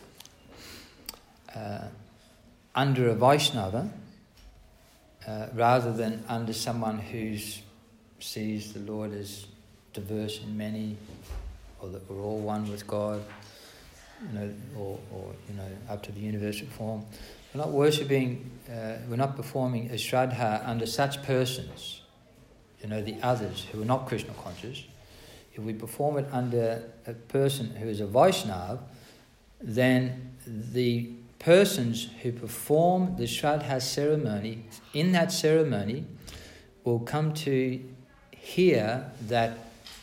under a Vaishnava, rather than under someone who sees the Lord as diverse in many, or that we're all one with God, or up to the universal form. We're not worshipping, we're not performing a Shraddha under such persons, the others who are not Krishna conscious. If we perform it under a person who is a Vaishnava, then the persons who perform the Shraddha ceremony, in that ceremony, will come to hear that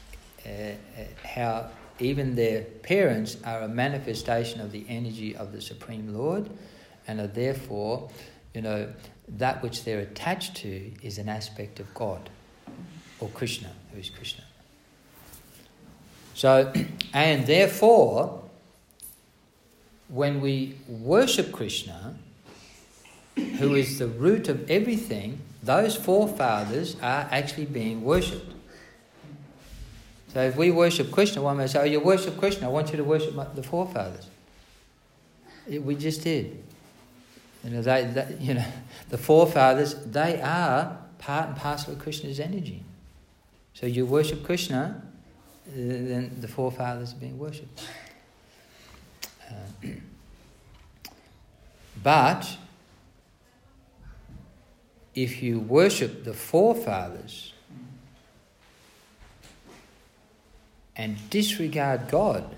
how even their parents are a manifestation of the energy of the Supreme Lord, and are therefore, that which they're attached to is an aspect of God, or Krishna, who is Krishna. So, and therefore, when we worship Krishna, who is the root of everything, those forefathers are actually being worshipped. So if we worship Krishna, one may say, "Oh, you worship Krishna, I want you to worship the forefathers." We just did. The forefathers, they are part and parcel of Krishna's energy. So you worship Krishna, then the forefathers are being worshipped. But if you worship the forefathers and disregard God,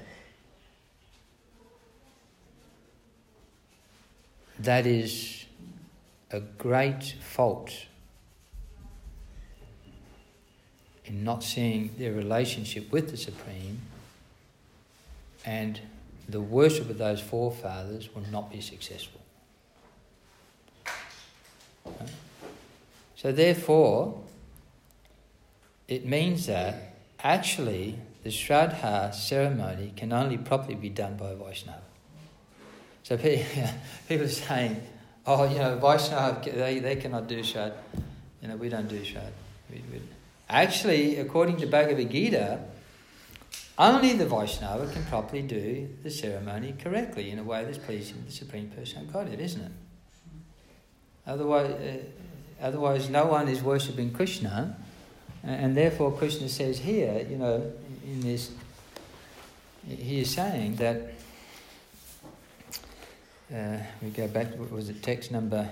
that is a great fault in not seeing their relationship with the Supreme, and the worship of those forefathers will not be successful. Okay? So therefore, it means that actually the Shraddha ceremony can only properly be done by a Vaishnava. So people are saying, Vaishnava, they cannot do Shraddha. We don't do Shraddha. Actually, according to Bhagavad Gita, only the Vaishnava can properly do the ceremony correctly in a way that's pleasing to the Supreme Person of Godhead, isn't it? Otherwise no one is worshipping Krishna, and therefore Krishna says here, in this, he is saying that, we go back, what was it, text number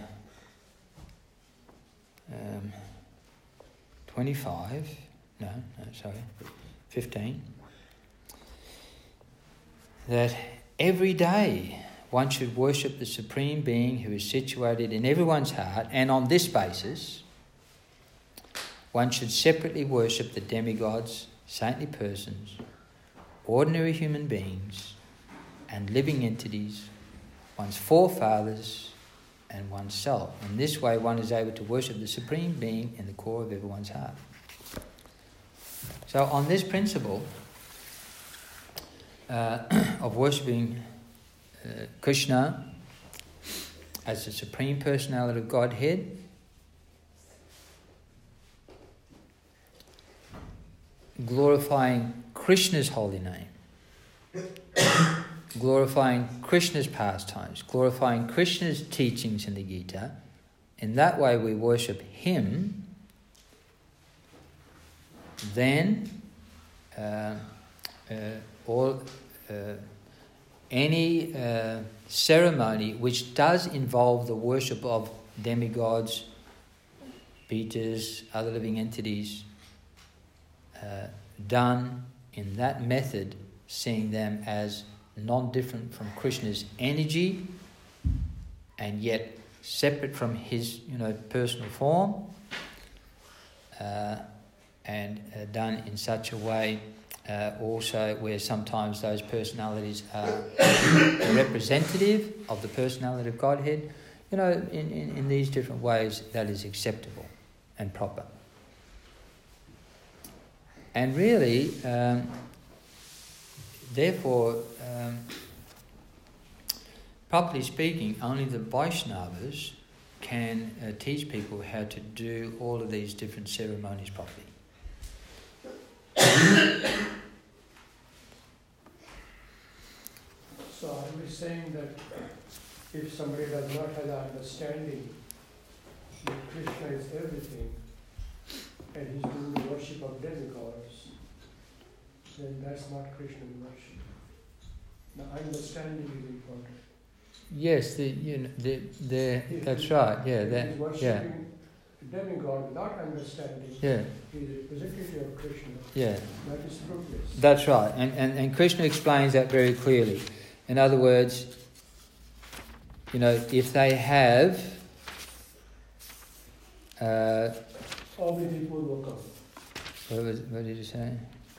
25, 15, that every day one should worship the Supreme Being who is situated in everyone's heart, and on this basis one should separately worship the demigods, saintly persons, ordinary human beings, and living entities, one's forefathers and oneself. In this way one is able to worship the Supreme Being in the core of everyone's heart. So on this principle of worshipping Krishna as the Supreme Personality of Godhead, glorifying Krishna's holy name, glorifying Krishna's pastimes, glorifying Krishna's teachings in the Gita. In that way we worship him. Then any ceremony which does involve the worship of demigods, Pitas, other living entities, done in that method, seeing them as non-different from Krishna's energy and yet separate from his personal form, and done in such a way also where sometimes those personalities are representative of the personality of Godhead. In these different ways that is acceptable and proper. And really, therefore, properly speaking, only the Vaishnavas can teach people how to do all of these different ceremonies properly. So are we saying that if somebody does not have the understanding that Krishna is everything and he's doing the worship of demigods, then that's not Krishnan worship. The understanding is important. Yes, that's right. Yeah, if he's worshipping demigod without understanding, yeah, he's a representative of Krishna. Yeah, that is fruitless. That's right, and Krishna explains that very clearly. In other words, if they have what did you say?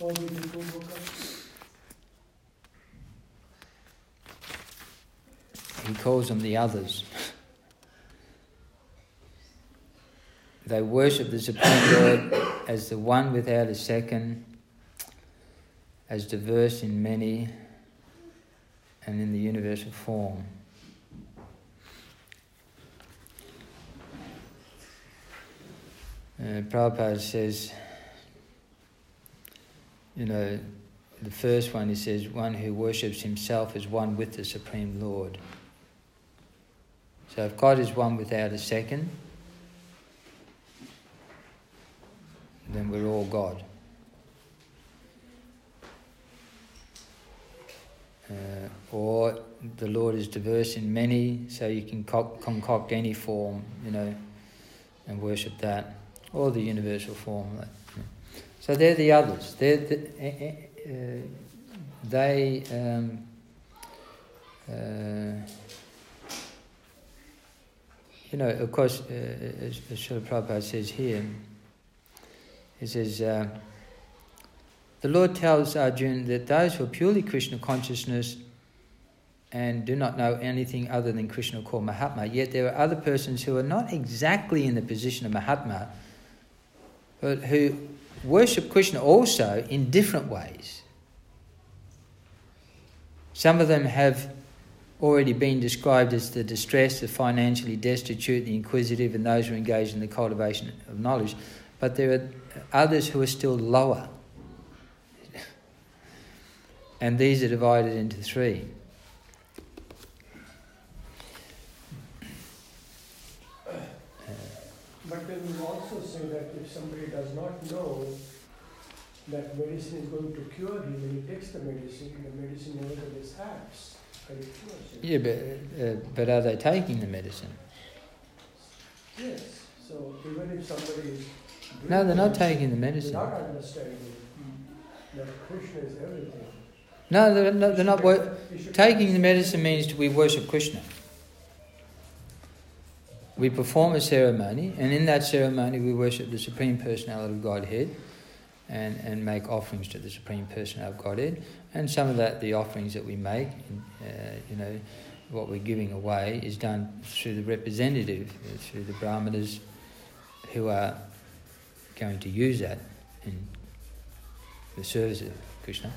He calls them the others. They worship the Supreme Lord as the one without a second, as diverse in many, and in the universal form. Prabhupada says, the first one, he says, one who worships himself as one with the Supreme Lord. So if God is one without a second, then we're all God. Or the Lord is diverse in many, so you can concoct any form, and worship that, or the universal form. So they're the others. Of course, as Srila Prabhupada says here, he says, the Lord tells Arjuna that those who are purely Krishna consciousness and do not know anything other than Krishna are called Mahatma, yet there are other persons who are not exactly in the position of Mahatma, but who worship Krishna also in different ways. Some of them have already been described as the distressed, the financially destitute, the inquisitive, and those who are engaged in the cultivation of knowledge. But there are others who are still lower. And these are divided into three. But then we also say that if somebody does not know that medicine is going to cure him, when he takes the medicine nevertheless acts and it cures him. Yeah, but are they taking the medicine? Yes. So even if somebody is... No, they're not taking the medicine. Without understanding that Krishna is everything. No, they're not. Taking the medicine means we worship Krishna. We perform a ceremony, and in that ceremony we worship the Supreme Personality of Godhead and make offerings to the Supreme Personality of Godhead. And some of that, the offerings that we make, what we're giving away, is done through the representative, through the Brahmanas who are going to use that in the service of Krishna.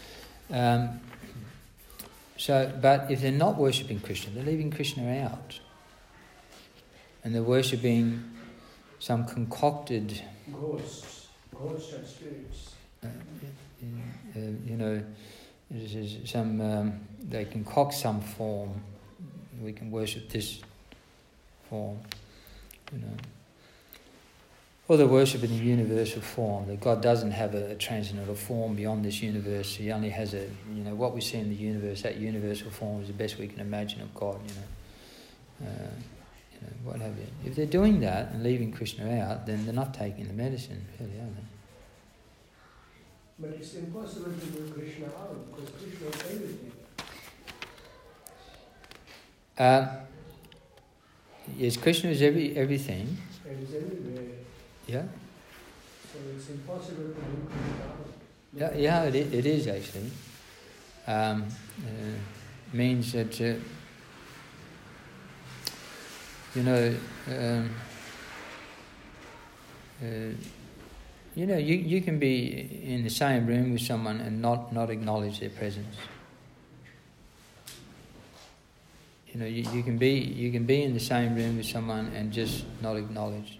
But if they're not worshipping Krishna, they're leaving Krishna out. And they're worshipping some concocted... Ghosts and spirits. they concoct some form. We can worship this form, Or they worship in a universal form, that God doesn't have a transcendental form beyond this universe. He only has what we see in the universe, that universal form is the best we can imagine of God, what have you. If they're doing that and leaving Krishna out, then they're not taking the medicine, really, are they? But it's impossible to do Krishna out, because Krishna is everything. Yes, Krishna is everything. And is everywhere. Yeah. So it's impossible to do Krishna out. Yeah, it is actually. Means that you can be in the same room with someone and not acknowledge their presence. You can be in the same room with someone and just not acknowledge.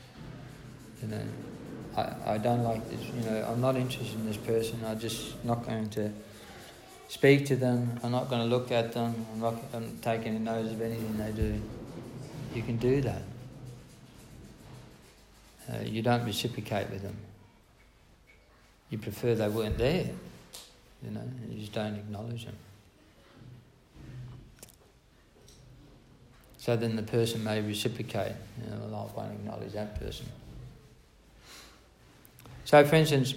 I don't like this. I'm not interested in this person. I'm just not going to speak to them. I'm not going to look at them. I'm not going to take any notice of anything they do. You can do that. You don't reciprocate with them. You prefer they weren't there. You just don't acknowledge them. So then the person may reciprocate. Well, I won't acknowledge that person. So, for instance,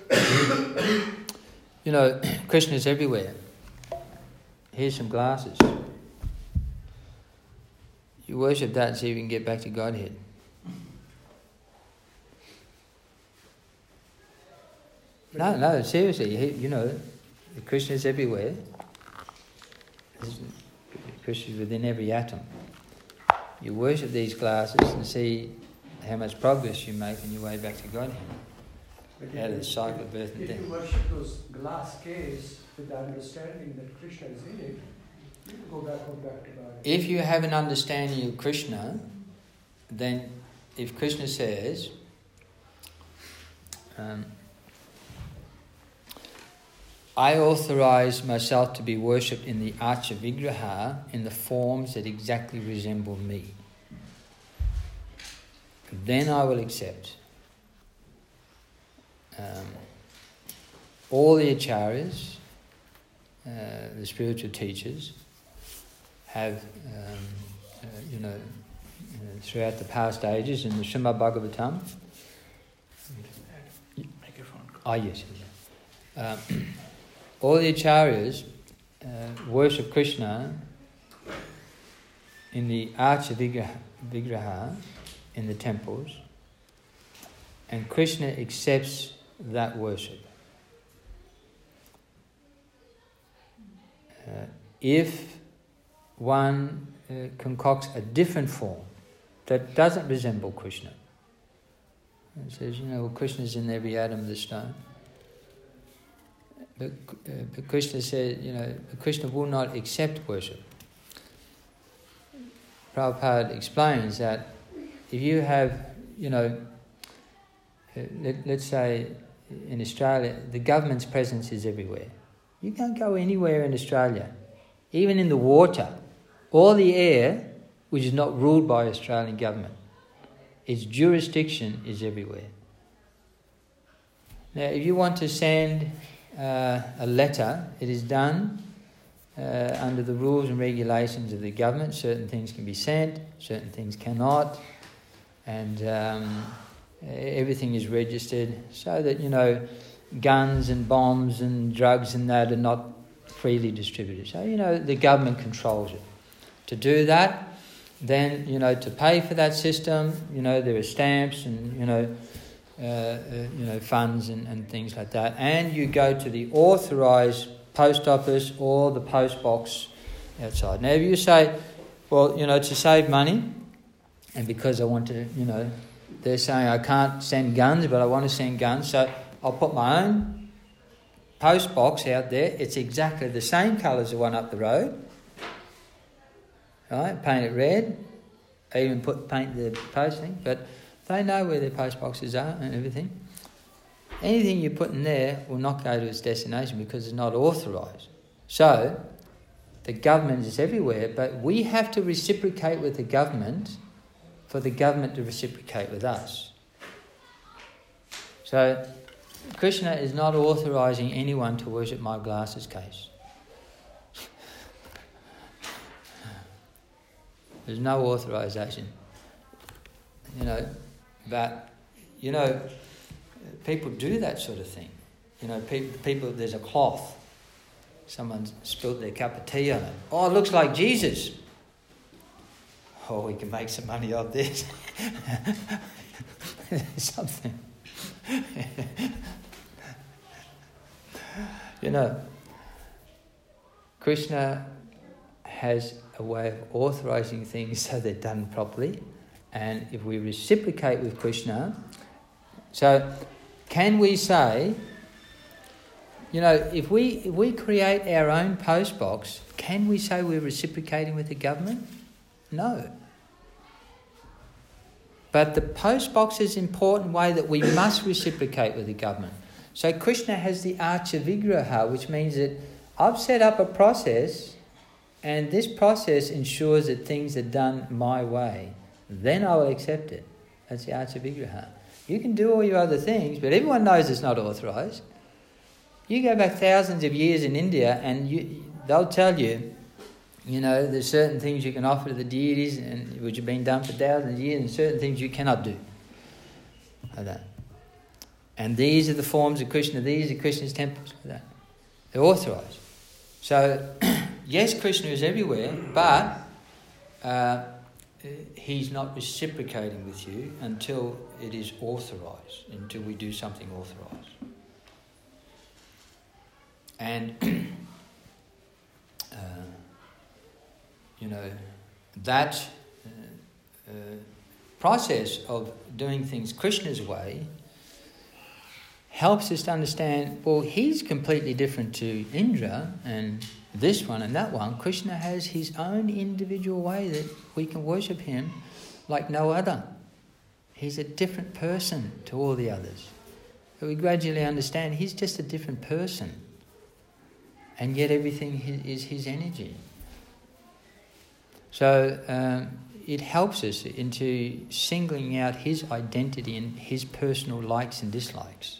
Krishna's everywhere. Here's some glasses. You worship that and see if you can get back to Godhead. No, seriously. Krishna's everywhere. Krishna's within every atom. You worship these glasses and see how much progress you make on your way back to Godhead. Out of the cycle of birth and death. If you worship those glass caves with the understanding that Krishna is in it, you can go back to God. If you have an understanding of Krishna, then if Krishna says, I authorize myself to be worshipped in the Archa Vigraha in the forms that exactly resemble me, then I will accept. All the acharyas, the spiritual teachers, have, throughout the past ages in the Srimad Bhagavatam. Yes. All the acharyas worship Krishna in the Archa Vigraha in the temples, and Krishna accepts that worship. If one concocts a different form that doesn't resemble Krishna, it says, Krishna's in every atom of the stone. But Krishna said, Krishna will not accept worship. Prabhupada explains that if you have, let's say in Australia, the government's presence is everywhere. You can't go anywhere in Australia, even in the water, or the air, which is not ruled by Australian government. Its jurisdiction is everywhere. Now, if you want to send a letter, it is done under the rules and regulations of the government. Certain things can be sent, certain things cannot, and everything is registered so that, guns and bombs and drugs and that are not freely distributed. So, the government controls it. To do that, then, to pay for that system, there are stamps and, funds and things like that. And you go to the authorised post office or the post box outside. Now, if you say, well, to save money, and because I want to, they're saying I can't send guns, but I want to send guns, so I'll put my own post box out there. It's exactly the same colour as the one up the road. Right? Paint it red. I even paint the post thing, but they know where their post boxes are and everything. anything you put in there will not go to its destination because it's not authorised. So, the government is everywhere, but we have to reciprocate with the government for the government to reciprocate with us. So, Krishna is not authorising anyone to worship my glasses case. There's no authorisation. But, people do that sort of thing. People, there's a cloth. Someone's spilled their cup of tea on it. Oh, it looks like Jesus. Oh, we can make some money off this. Something. Krishna has a way of authorising things so they're done properly. And if we reciprocate with Krishna, so can we say, if we create our own post box, can we say we're reciprocating with the government? No. But the post box is an important way that we must reciprocate with the government. So Krishna has the Archa Vigraha, which means that I've set up a process, and this process ensures that things are done my way. Then I will accept it. That's the Archa Vigraha. You can do all your other things, but everyone knows it's not authorised. You go back thousands of years in India and they'll tell you, there's certain things you can offer to the deities and which have been done for thousands of years, and certain things you cannot do. Like that. And these are the forms of Krishna, these are Krishna's temples. Like that. They're authorised. So, yes, Krishna is everywhere, but he's not reciprocating with you until it is authorised, until we do something authorised. And, that process of doing things Krishna's way helps us to understand, well, he's completely different to Indra and this one and that one. Krishna has his own individual way that we can worship him like no other. He's a different person to all the others. But we gradually understand he's just a different person. And yet everything is his energy. So it helps us into singling out his identity and his personal likes and dislikes.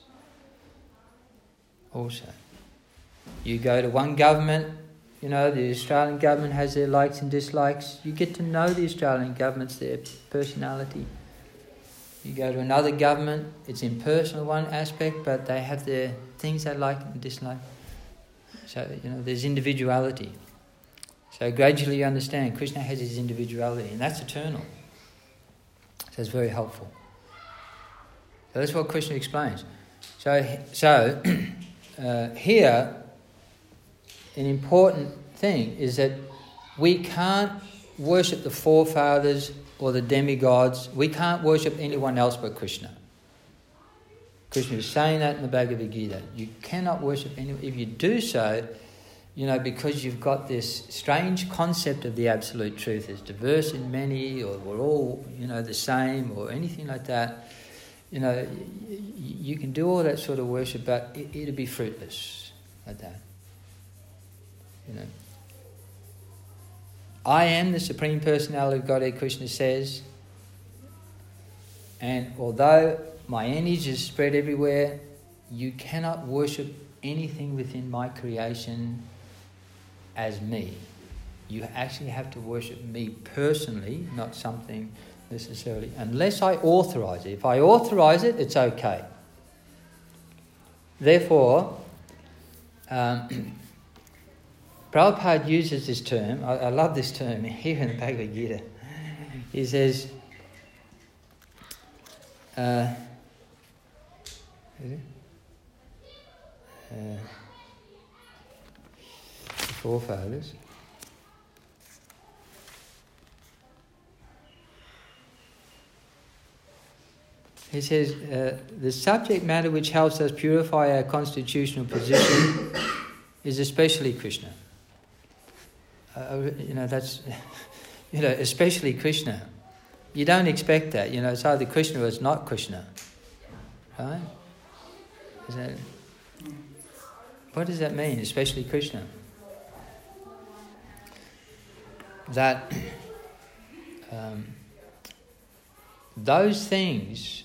Also, you go to one government, the Australian government has their likes and dislikes. You get to know the Australian government's their personality. You go to another government, it's impersonal one aspect, but they have their things they like and dislike. So, there's individuality. So gradually you understand Krishna has his individuality, and that's eternal. So it's very helpful. So that's what Krishna explains. So here, an important thing is that we can't worship the forefathers or the demigods. We can't worship anyone else but Krishna. Krishna is saying that in the Bhagavad Gita. You cannot worship anyone. If you do so, because you've got this strange concept of the absolute truth as diverse in many, or we're all, the same, or anything like that, you can do all that sort of worship, but it'll be fruitless like that. I am the Supreme Personality of Godhead, Krishna says, and although my energy is spread everywhere, you cannot worship anything within my creation as me. You actually have to worship me personally, not something necessarily, unless I authorise it. If I authorise it, it's okay. Therefore, Prabhupada uses this term. I love this term here in the Bhagavad Gita. He says, forefathers. He says, the subject matter which helps us purify our constitutional position is especially Krishna. That's, especially Krishna. You don't expect that. It's either Krishna or it's not Krishna. Right? What does that mean, especially Krishna? That those things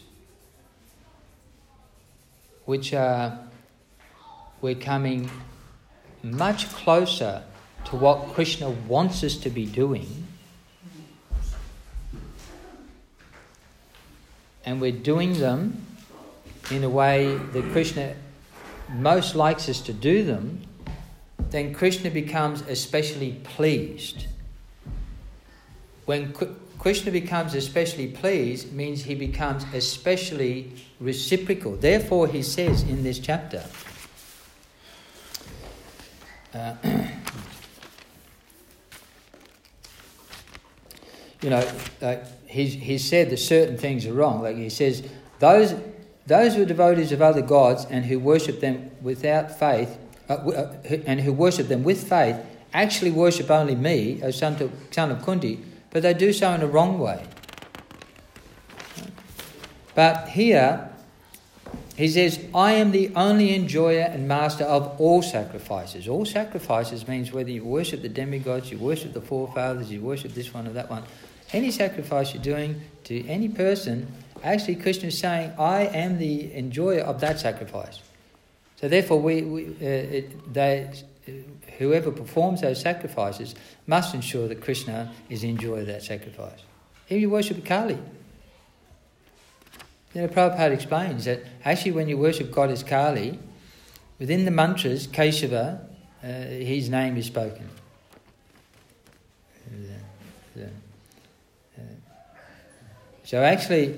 which we're coming much closer to what Krishna wants us to be doing, and we're doing them in a way that Krishna most likes us to do them, then Krishna becomes especially pleased. When Krishna becomes especially pleased, it means he becomes especially reciprocal. Therefore, he says in this chapter, he said that certain things are wrong. Like he says, those who are devotees of other gods and who worship them without faith, and who worship them with faith, actually worship only me, as son of Kunti, but they do so in a wrong way. But here, he says, I am the only enjoyer and master of all sacrifices. All sacrifices means whether you worship the demigods, you worship the forefathers, you worship this one or that one. Any sacrifice you're doing to any person, actually Krishna is saying, I am the enjoyer of that sacrifice. So therefore, whoever performs those sacrifices must ensure that Krishna is the enjoyer of that sacrifice. If you worship Kali, Prabhupada explains that actually when you worship Goddess Kali, within the mantras, Keshava, his name is spoken. So actually,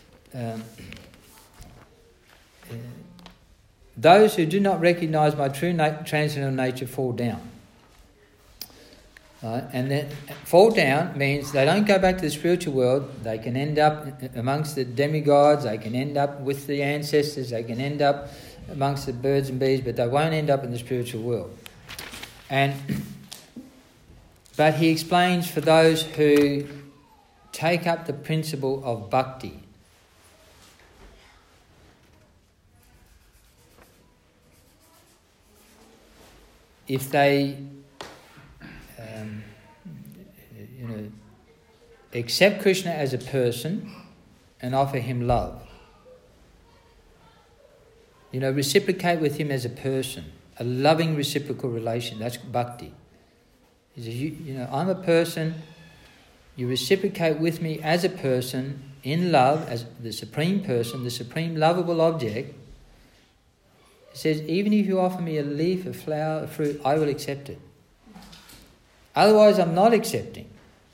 those who do not recognize my true transcendental nature fall down. And then fall down means they don't go back to the spiritual world. They can end up amongst the demigods, they can end up with the ancestors, they can end up amongst the birds and bees, but they won't end up in the spiritual world. But he explains for those who take up the principle of bhakti. If they accept Krishna as a person and offer him love, reciprocate with him as a person, a loving reciprocal relation, that's bhakti. He says, I'm a person, you reciprocate with me as a person in love, as the supreme person, the supreme lovable object. He says, even if you offer me a leaf, a flower, a fruit, I will accept it. Otherwise, I'm not accepting.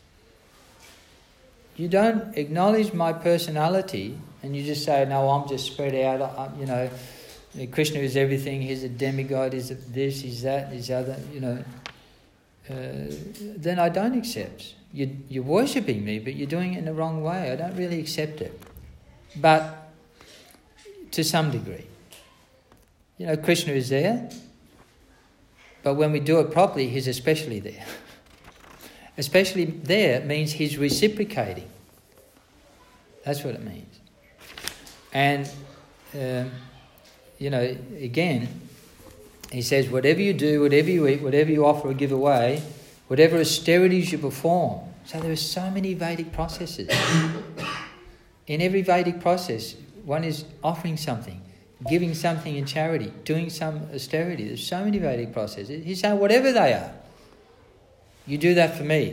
You don't acknowledge my personality and you just say, no, I'm just spread out, Krishna is everything, he's a demigod, he's this, he's that, he's other, then I don't accept. You're worshipping me, but you're doing it in the wrong way. I don't really accept it. But to some degree. Krishna is there, but when we do it properly, he's especially there. Especially there means he's reciprocating. That's what it means. And, again, he says, whatever you do, whatever you eat, whatever you offer or give away, whatever austerities you perform. So there are so many Vedic processes. In every Vedic process, one is offering something, giving something in charity, doing some austerity. There's so many Vedic processes. He's saying, whatever they are, you do that for me.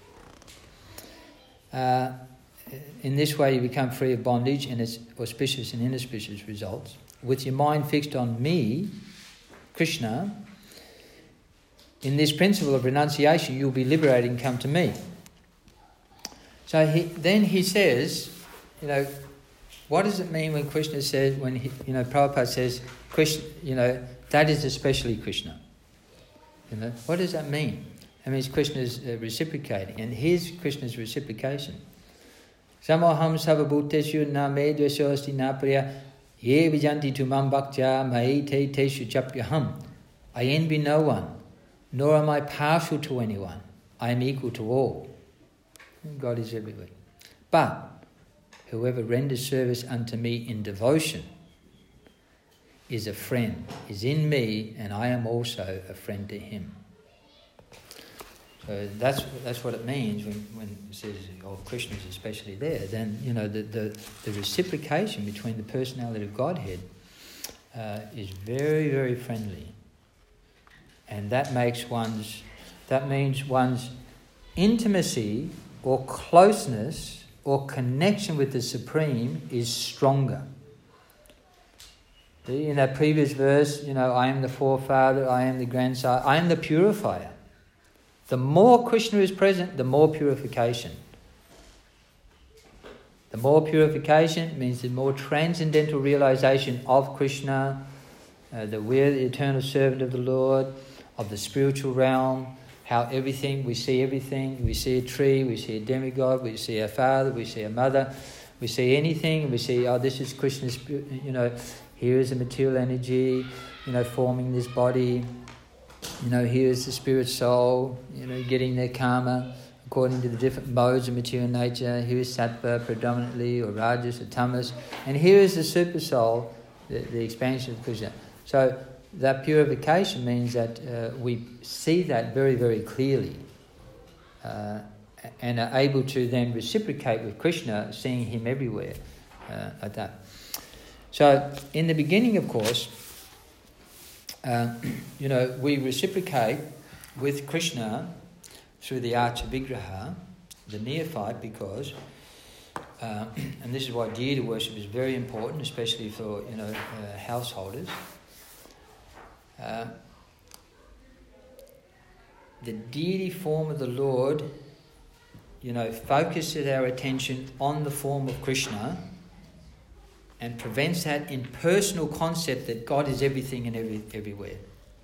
In this way, you become free of bondage and its auspicious and inauspicious results. With your mind fixed on me, Krishna, in this principle of renunciation, you'll be liberated and come to me. So he says, what does it mean when Krishna says, Prabhupada says, Krishna, that is especially Krishna. What does that mean? It means Krishna's reciprocating, and here's Krishna's reciprocation. Samoham savabhuteshu na me dveshosti na priya ye vijanti tu mam bhaktya mai te teshu chapyaham. I envy no one, nor am I partial to anyone. I am equal to all. God is everywhere. But whoever renders service unto me in devotion, is a friend, is in me, and I am also a friend to him. So that's what it means when it says, oh, Krishna is especially there. Then, the reciprocation between the personality of Godhead is very, very friendly. And that means one's intimacy or closeness or connection with the Supreme is stronger. In that previous verse, I am the forefather, I am the grandsire, I am the purifier. The more Krishna is present, the more purification. The more purification means the more transcendental realization of Krishna, that we're the eternal servant of the Lord, of the spiritual realm, how we see a tree, we see a demigod, we see a father, we see a mother, we see anything, and we see, this is Krishna's, here is the material energy, forming this body, here is the spirit soul, getting their karma according to the different modes of material nature. Here is sattva predominantly, or rajas, or tamas, and here is the super soul, the expansion of Krishna. So that purification means that we see that very, very clearly and are able to then reciprocate with Krishna, seeing him everywhere like that. So in the beginning, of course, we reciprocate with Krishna through the Archa Vigraha, the neophyte, because, and this is why deity worship is very important, especially for householders. The deity form of the Lord, focuses our attention on the form of Krishna and prevents that impersonal concept that God is everything and everywhere.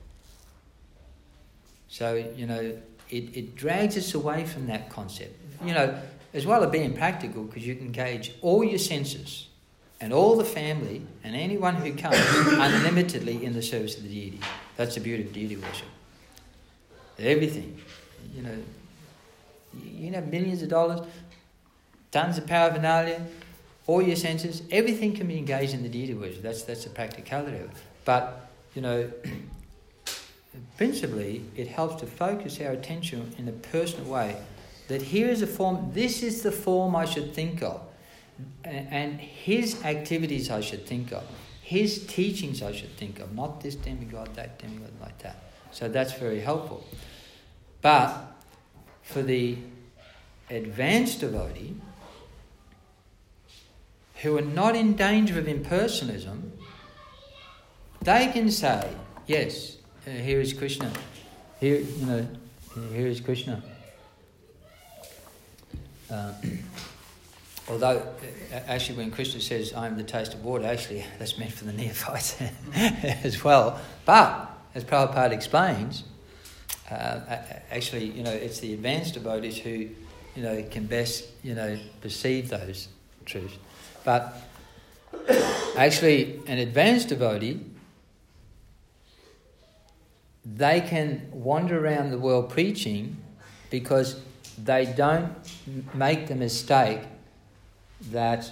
So, it drags us away from that concept. As well as being practical, because you can engage all your senses and all the family and anyone who comes unlimitedly in the service of the deity. That's the beauty of deity worship. Everything. You can have millions of dollars, tons of paraphernalia, all your senses, everything can be engaged in the deity worship. That's the practicality of it. But, principally, it helps to focus our attention in a personal way. That here is a form, this is the form I should think of. And his activities I should think of. His teachings I should think of. Not this demigod, that demigod, like that. So that's very helpful. But for the advanced devotee, who are not in danger of impersonalism, they can say, yes, here is Krishna. Here is Krishna. Although, actually, when Krishna says, I am the taste of water, actually, that's meant for the neophytes as well. But, as Prabhupada explains, actually, it's the advanced devotees who, can best, perceive those truths. But, actually, an advanced devotee, they can wander around the world preaching because they don't make the mistake that,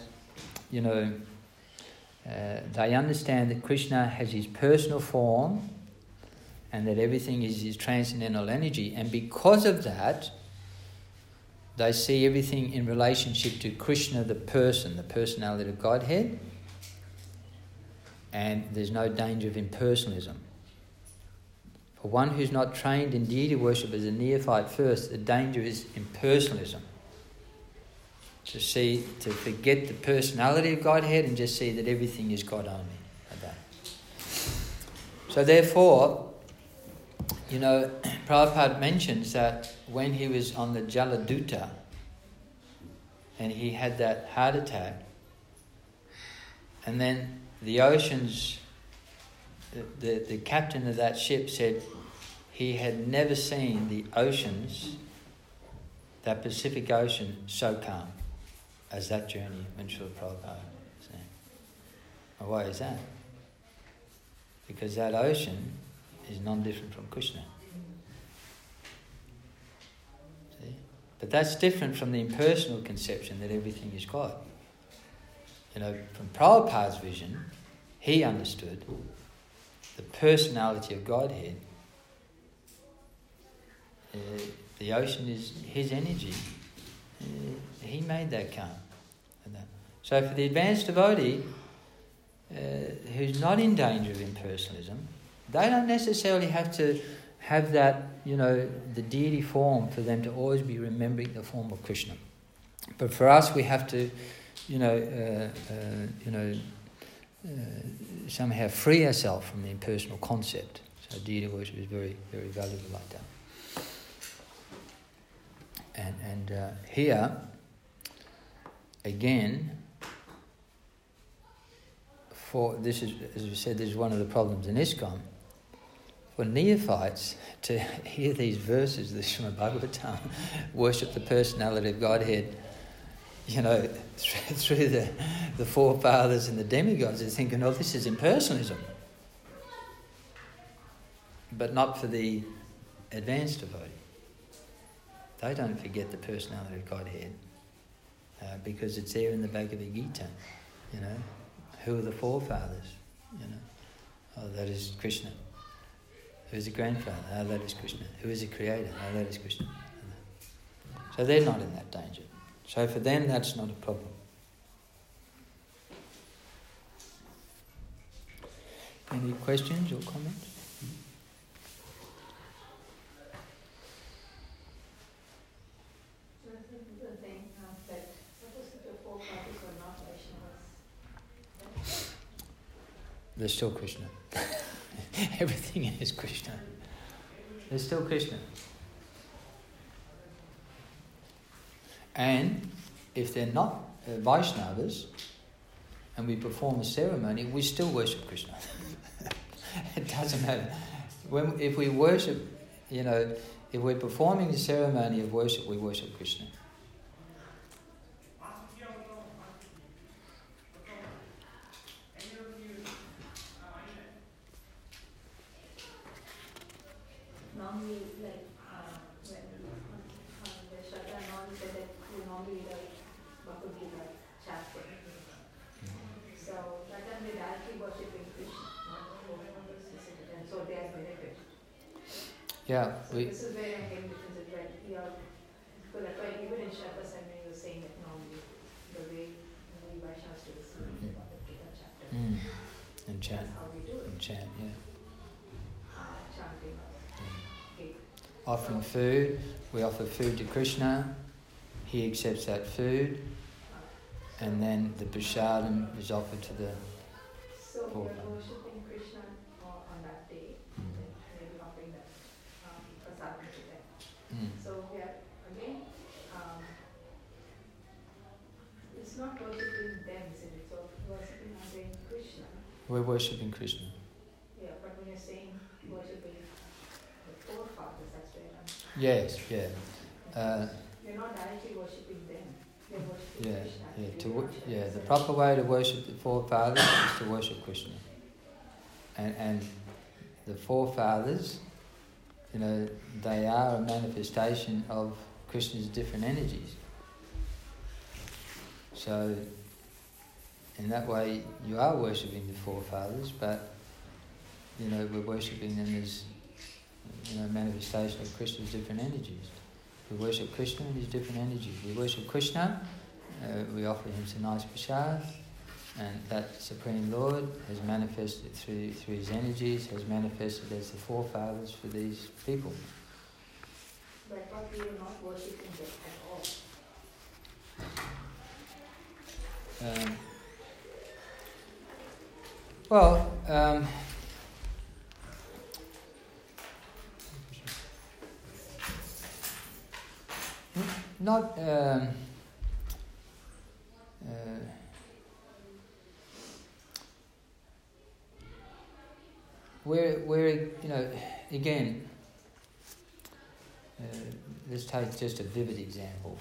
they understand that Krishna has his personal form and that everything is his transcendental energy. And because of that, they see everything in relationship to Krishna, the person, the personality of Godhead. And there's no danger of impersonalism. For one who's not trained in deity worship as a neophyte first, the danger is impersonalism. To forget the personality of Godhead and just see that everything is God only. Like that. So therefore, Prabhupada mentions that when he was on the Jaladuta and he had that heart attack, and then the oceans, the captain of that ship said he had never seen the oceans, that Pacific Ocean, so calm as that journey when Srila Prabhupada was saying. Well, why is that? Because that ocean is non-different from Krishna. See? But that's different from the impersonal conception that everything is God. From Prabhupada's vision, he understood the personality of Godhead, the ocean is his energy. He made that come. So for the advanced devotee, who's not in danger of impersonalism, they don't necessarily have to have that, the deity form for them to always be remembering the form of Krishna. But for us, we have to, somehow free ourselves from the impersonal concept. So deity worship is very, very valuable like that. And here, again, this is, as we said, this is one of the problems in ISKCON. For neophytes to hear these verses, the Srimad Bhagavatam, worship the personality of Godhead, through the forefathers and the demigods, they're thinking, oh, this is impersonalism. But not for the advanced devotee. They don't forget the personality of Godhead because it's there in the Bhagavad Gita. Who are the forefathers? Oh, that is Krishna. Who is the grandfather? Oh, that is Krishna. Who is the creator? Oh, that is Krishna. So they're not in that danger. So for them, that's not a problem. Any questions or comments? They're still Krishna. Everything is Krishna. They're still Krishna. And if they're not Vaishnavas and we perform a ceremony, we still worship Krishna. It doesn't matter. If we worship, if we're performing the ceremony of worship, we worship Krishna. Normally, like when the Shraddha normally said that we normally read Bhagavad Gita chapter. So that time they directly worshiping Krishna, not specific, and so they are benefit. Yeah, so this is where I'm getting differences, right? Because that's why even in Shraddha Sangha you're saying that normally the way we Vaishnavas do this in Bhagavad Gita chapter. And chant. That's how we do it. And chant, yeah. Chanting. Offering food, we offer food to Krishna, he accepts that food, and then the prasadam is offered to the So we are worshipping Krishna on that day, and maybe offering that prasadam to them. So we are, again, it's not worshipping them, is it? It's worshipping again Krishna. We're worshipping Krishna. Yeah, but when you're saying worshipping the forefathers, that's where I'm... Yes, yeah. You're not directly worshipping them. You're worshipping Krishna. The proper way to worship the forefathers is to worship Krishna. And the forefathers, they are a manifestation of Krishna's different energies. So, in that way, you are worshipping the forefathers, but, we're worshipping them as, manifestation of Krishna's different energies. We worship Krishna and his different energies. We worship Krishna, we offer him some nice prasad, and that Supreme Lord has manifested through his energies, has manifested as the forefathers for these people. But we are not worshipping them at all. Not we're again, let's take just a vivid example.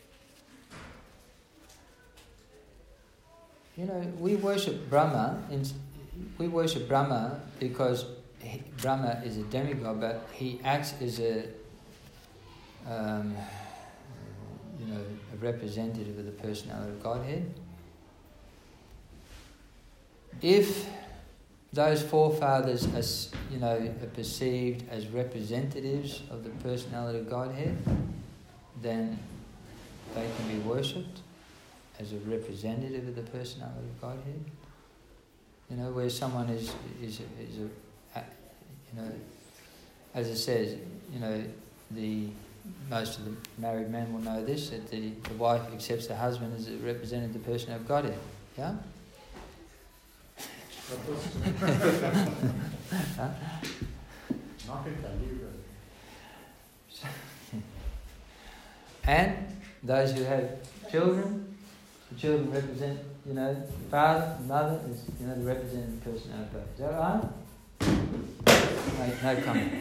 We worship Brahma, and we worship Brahma because Brahma is a demigod, but he acts as a representative of the personality of Godhead. If those forefathers are perceived as representatives of the personality of Godhead, then they can be worshipped as a representative of the personality of Godhead. Where someone is as it says, most of the married men will know this, that the wife accepts the husband as a representative of the person of Godhead. Yeah? Huh? And those who have children, the children represent, the father, the mother is, the representative person of God. Is that right? No comment.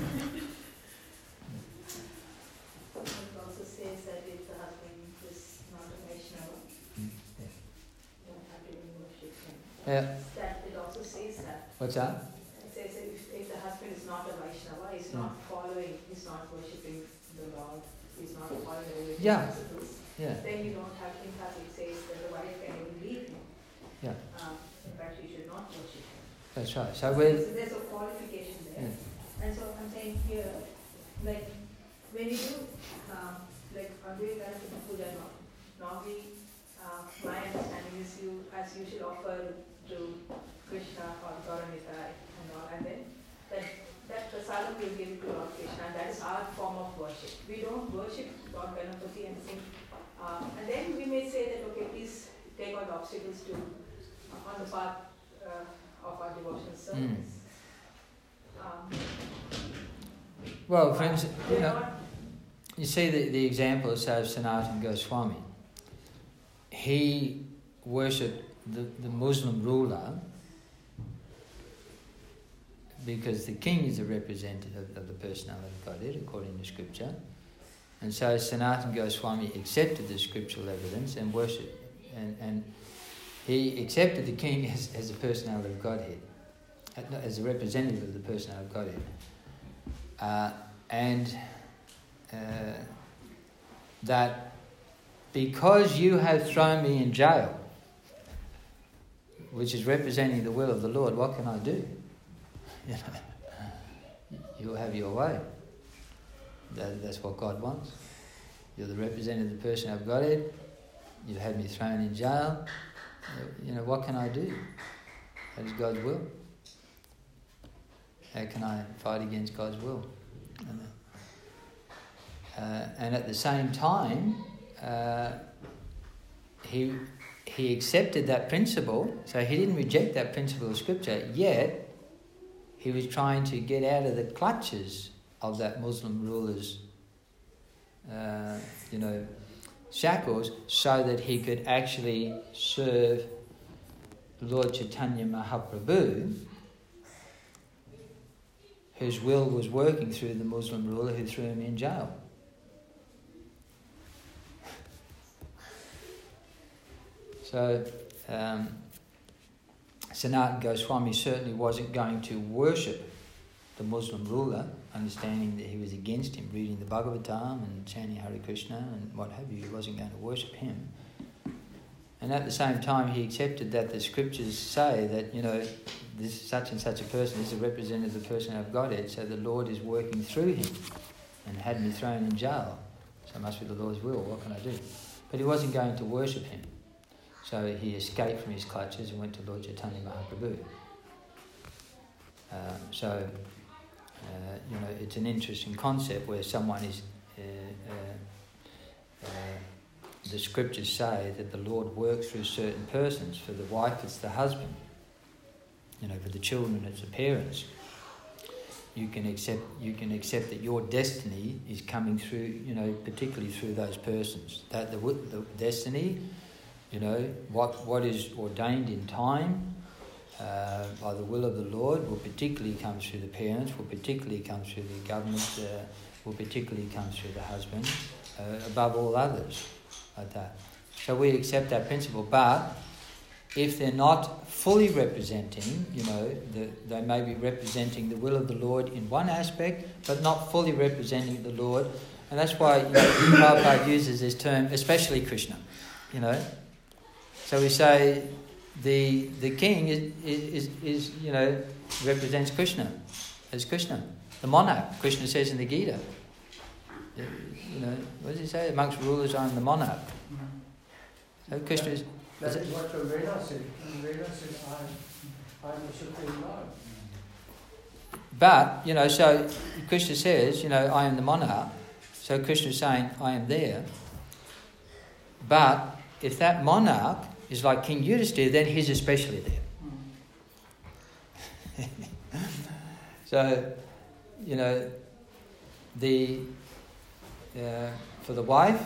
It also says that if the husband is not a Vaishnava, you don't have to even worship him. Yeah. That it also says that. What's that? It says that if the husband is not a Vaishnava, he's not following, he's not worshipping the Lord, he's not following the religious principles, then you don't have, in fact it says that the wife can even leave him. Yeah. In fact, you should not worship him. That's right. So there's a qualification there. And so I'm saying here, like when you do, like Advaita Puja, normally my understanding is as you should offer to Krishna or Gauranita and all, and then that prasadam will give it to Lord Krishna, and that is our form of worship. We don't worship Lord Ganapati and sing. And then we may say that, okay, please take all the obstacles on the path of our devotional service. Well, friends, you see the example, say, of Sanatana Goswami. He worshipped the Muslim ruler because the king is a representative of the personality of Godhead, according to scripture. And so Sanatana Goswami accepted the scriptural evidence and worshipped. And he accepted the king as a personality of Godhead, as a representative of the personality of Godhead. That because you have thrown me in jail, which is representing the will of the Lord, what can I do? You'll have your way. That's what God wants. You're the representative of the person of Godhead. You've had me thrown in jail. What can I do? That is God's will. How can I fight against God's will? And at the same time, he accepted that principle, so he didn't reject that principle of scripture, yet he was trying to get out of the clutches of that Muslim ruler's shackles, so that he could actually serve Lord Chaitanya Mahaprabhu, whose will was working through the Muslim ruler who threw him in jail. So, Sanatana Goswami certainly wasn't going to worship the Muslim ruler, understanding that he was against him, reading the Bhagavatam and chanting Hare Krishna and what have you. He wasn't going to worship him. And at the same time, he accepted that the scriptures say that, this such and such a person is a representative of the person of Godhead, so the Lord is working through him and had me thrown in jail. So it must be the Lord's will. What can I do? But he wasn't going to worship him. So he escaped from his clutches and went to Lord Chaitanya Mahaprabhu. It's an interesting concept where someone is... the scriptures say that the Lord works through certain persons. For the wife, it's the husband. For the children, it's the parents. You can accept that your destiny is coming through, particularly through those persons. That the destiny, what is ordained in time by the will of the Lord will particularly come through the parents, will particularly come through the government, will particularly come through the husband, above all others, like that. So we accept that principle, but if they're not fully representing, they may be representing the will of the Lord in one aspect, but not fully representing the Lord. And that's why Prabhupada uses this term, especially Krishna, So we say the king is represents Krishna, as Krishna, the monarch. Krishna says in the Gita, what does he say? Amongst rulers, I am the monarch. So Krishna is. That is what the Veda said. The Veda said, I am the Supreme Lord. But, so Krishna says, I am the monarch. So Krishna is saying, I am there. But if that monarch is like King Yudhisthira, then he's especially there. So, for the wife,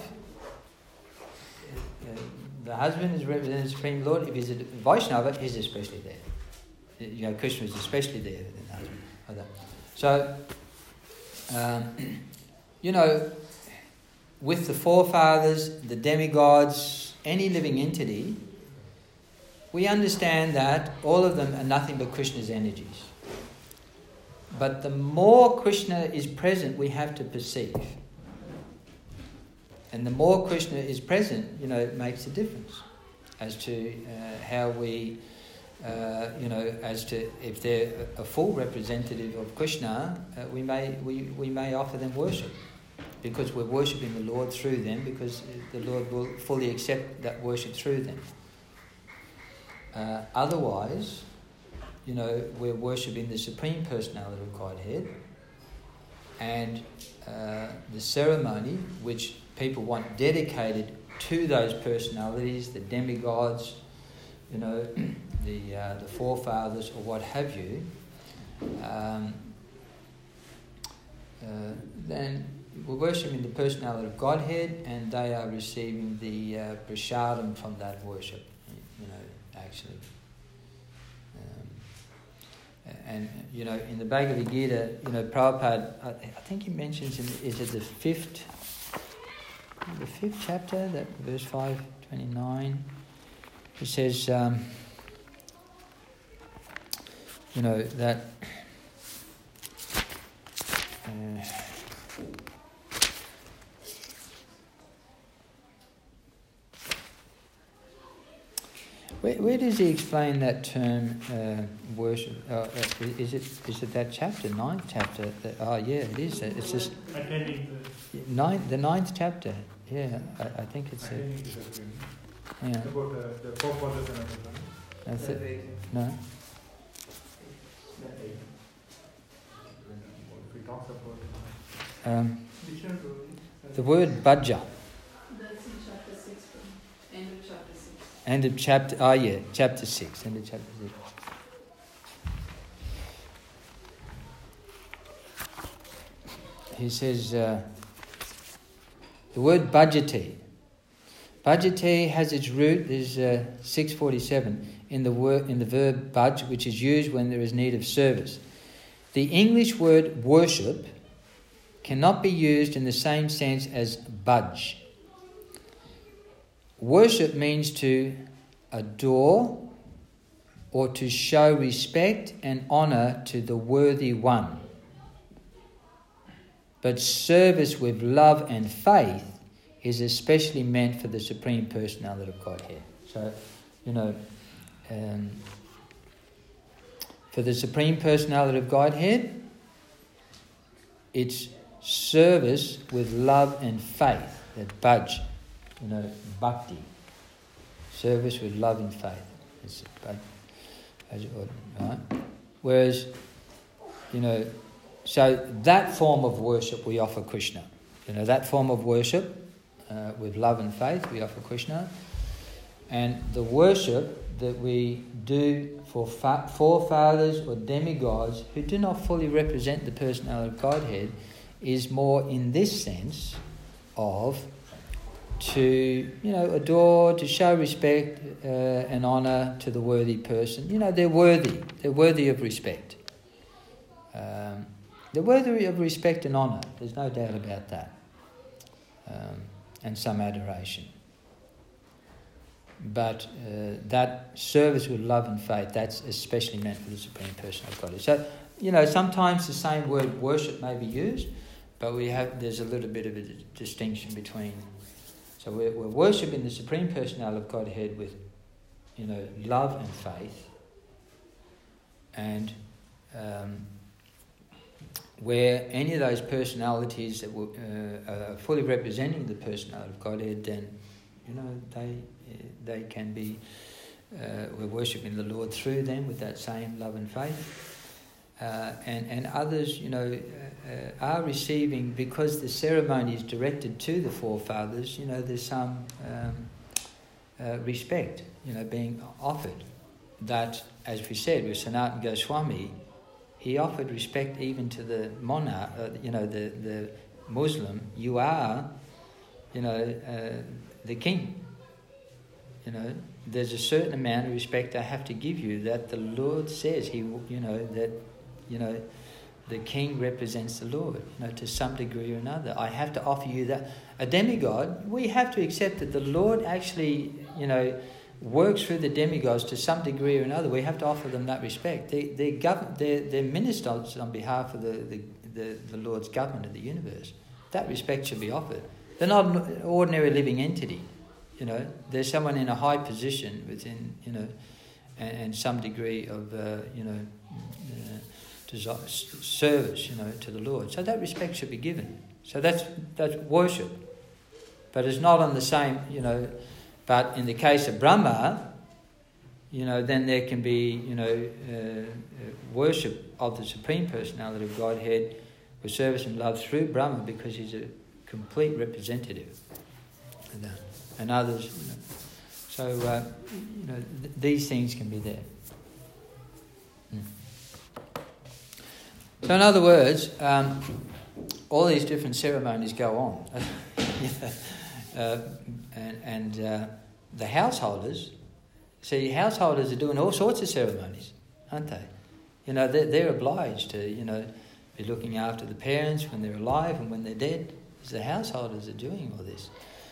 the husband is representing the Supreme Lord. If he's a Vaishnava, he's especially there. Krishna is especially there than the husband. So, with the forefathers, the demigods, any living entity, we understand that all of them are nothing but Krishna's energies. But the more Krishna is present, we have to perceive. And the more Krishna is present, it makes a difference as to how we, as to if they're a full representative of Krishna, we may offer them worship because we're worshipping the Lord through them, because the Lord will fully accept that worship through them. Otherwise, we're worshipping the Supreme Personality of Godhead, and the ceremony which people want dedicated to those personalities, the demigods, the forefathers or what have you, then we're worshipping the personality of Godhead, and they are receiving the prasadam from that worship, actually. And in the Bhagavad Gita, Prabhupada, I think he mentions is it the fifth chapter, that verse 529, it says, that where does he explain that term worship? Is it that chapter, 9th chapter? It is. It's just the 9th chapter. Yeah, I think it's yeah. About the forefathers and everything. That's it. No. If we talk about the word bhajja. That's in chapter 6, end of chapter 6. End of chapter. Chapter 6. End of chapter 6. He says the word bhajate. Bhajate has its root. There's 647 in the verb bhaj, which is used when there is need of service. The English word worship cannot be used in the same sense as bhaj. Worship means to adore or to show respect and honour to the worthy one. But service with love and faith is especially meant for the Supreme Personality of Godhead. So, for the Supreme Personality of Godhead, it's service with love and faith, that bhaj, bhakti. Service with love and faith. It's right? Whereas, so that form of worship we offer Krishna. That form of worship with love and faith we offer Krishna. And the worship that we do for forefathers or demigods who do not fully represent the personality of Godhead is more in this sense of to, adore, to show respect and honour to the worthy person. They're worthy of respect. They're worthy of respect and honour, there's no doubt about that. And some adoration. But that service with love and faith, that's especially meant for the Supreme Person of Godhead. So, sometimes the same word worship may be used, but there's a little bit of a distinction between. So we're worshipping the Supreme Personality of Godhead with love and faith, and where any of those personalities that were fully representing the personality of Godhead, then they can be we're worshipping the Lord through them with that same love and faith. And others, are receiving, because the ceremony is directed to the forefathers, there's some respect, being offered. That, as we said, with Sanatana Goswami, he offered respect even to the monarch, the Muslim. You are, the king. There's a certain amount of respect I have to give you, that the Lord says the king represents the Lord, to some degree or another. I have to offer you that. A demigod, we have to accept that the Lord actually, works through the demigods to some degree or another. We have to offer them that respect. They're ministers on behalf of the Lord's government of the universe. That respect should be offered. They're not an ordinary living entity. There's someone in a high position within, and some degree of, service, to the Lord. So that respect should be given. So that's worship. But it's not on the same, but in the case of Brahma, then there can be, worship of the Supreme Personality of Godhead with service and love through Brahma, because he's a complete representative of that. And others, so these things can be there. So in other words, all these different ceremonies go on, and the householders. See, householders are doing all sorts of ceremonies, aren't they? They're obliged to be looking after the parents when they're alive and when they're dead. Because the householders are doing all this.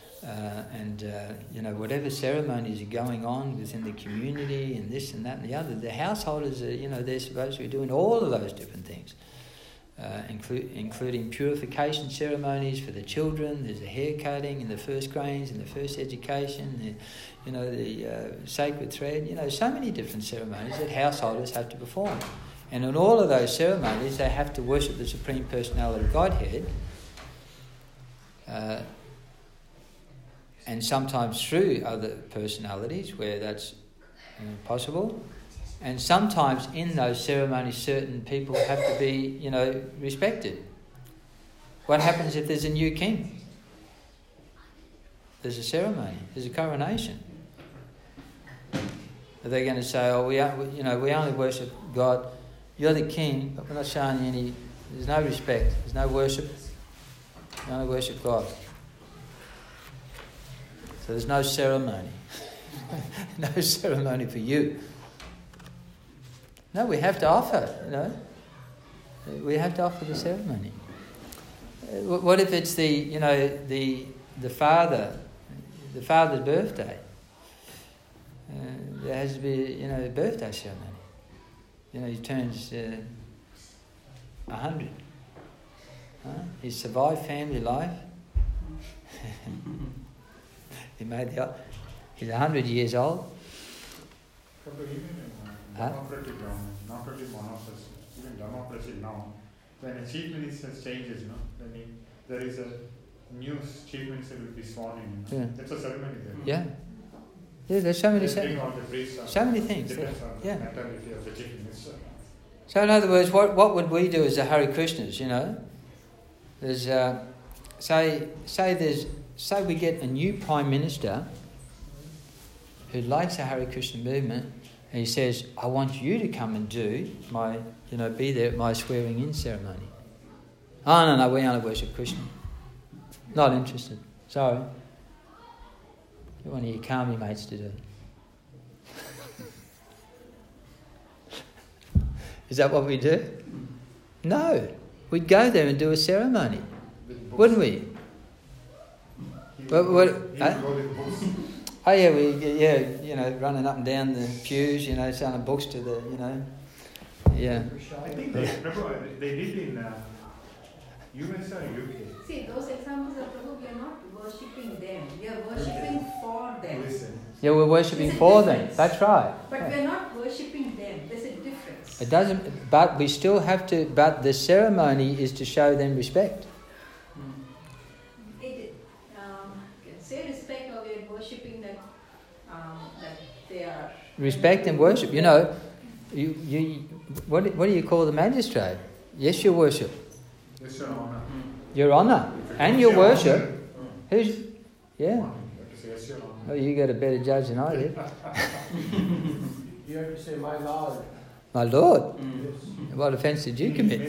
Whatever ceremonies are going on within the community and this and that and the other, the householders are, they're supposed to be doing all of those different things, including purification ceremonies for the children. There's a hair cutting and the first grains and the first education, the sacred thread, so many different ceremonies that householders have to perform. And in all of those ceremonies, they have to worship the Supreme Personality of Godhead, and sometimes through other personalities where that's possible. And sometimes in those ceremonies certain people have to be, respected. What happens if there's a new king? There's a ceremony, there's a coronation. Are they going to say, we only worship God, you're the king, but we're not showing you any, there's no respect, there's no worship, we only worship God. So there's no ceremony. No ceremony for you. No, we have to offer, We have to offer the ceremony. What if it's the father's birthday? There has to be, a birthday ceremony. He turns 100. He's survived family life. He's 100 years old. Democratic government, not only monocracy, even democracy now. When a chief minister changes, there is a new chief minister will be sworn in. Yeah. That's a ceremony there. Yeah. Yeah, there's so many so many things. Depends on the mentality of the chief minister. So in other words, what would we do as the Hare Krishnas, There's say we get a new Prime Minister who likes the Hare Krishna movement, and he says, I want you to come and do my, be there at my swearing in ceremony. Oh, no, we only worship Krishna. Not interested. Sorry. Get one of your karmi mates to do it. Is that what we do? No. We'd go there and do a ceremony. Wouldn't we? Oh yeah, running up and down the pews, selling books to the, yeah. I think they did in US or UK? See, those examples of Prabhu, we are not worshipping them. We are worshipping for them. Listen. Yeah, we're worshipping There's a for them. difference. That's right. But Right. we are not worshipping them. There's a difference. It doesn't, but we still have to, but the ceremony is to show them respect. It, can say respect, or we are worshipping that they are. Respect and worship. You know, what do you call the magistrate? Yes, your worship. Yes, Your Honor. Your honour. And your worship. Who's, yeah. You have to say, yes, Your Honor. Oh, you got a better judge than I did. You have to say, my Lord. My Lord. Yes. What offence did you commit?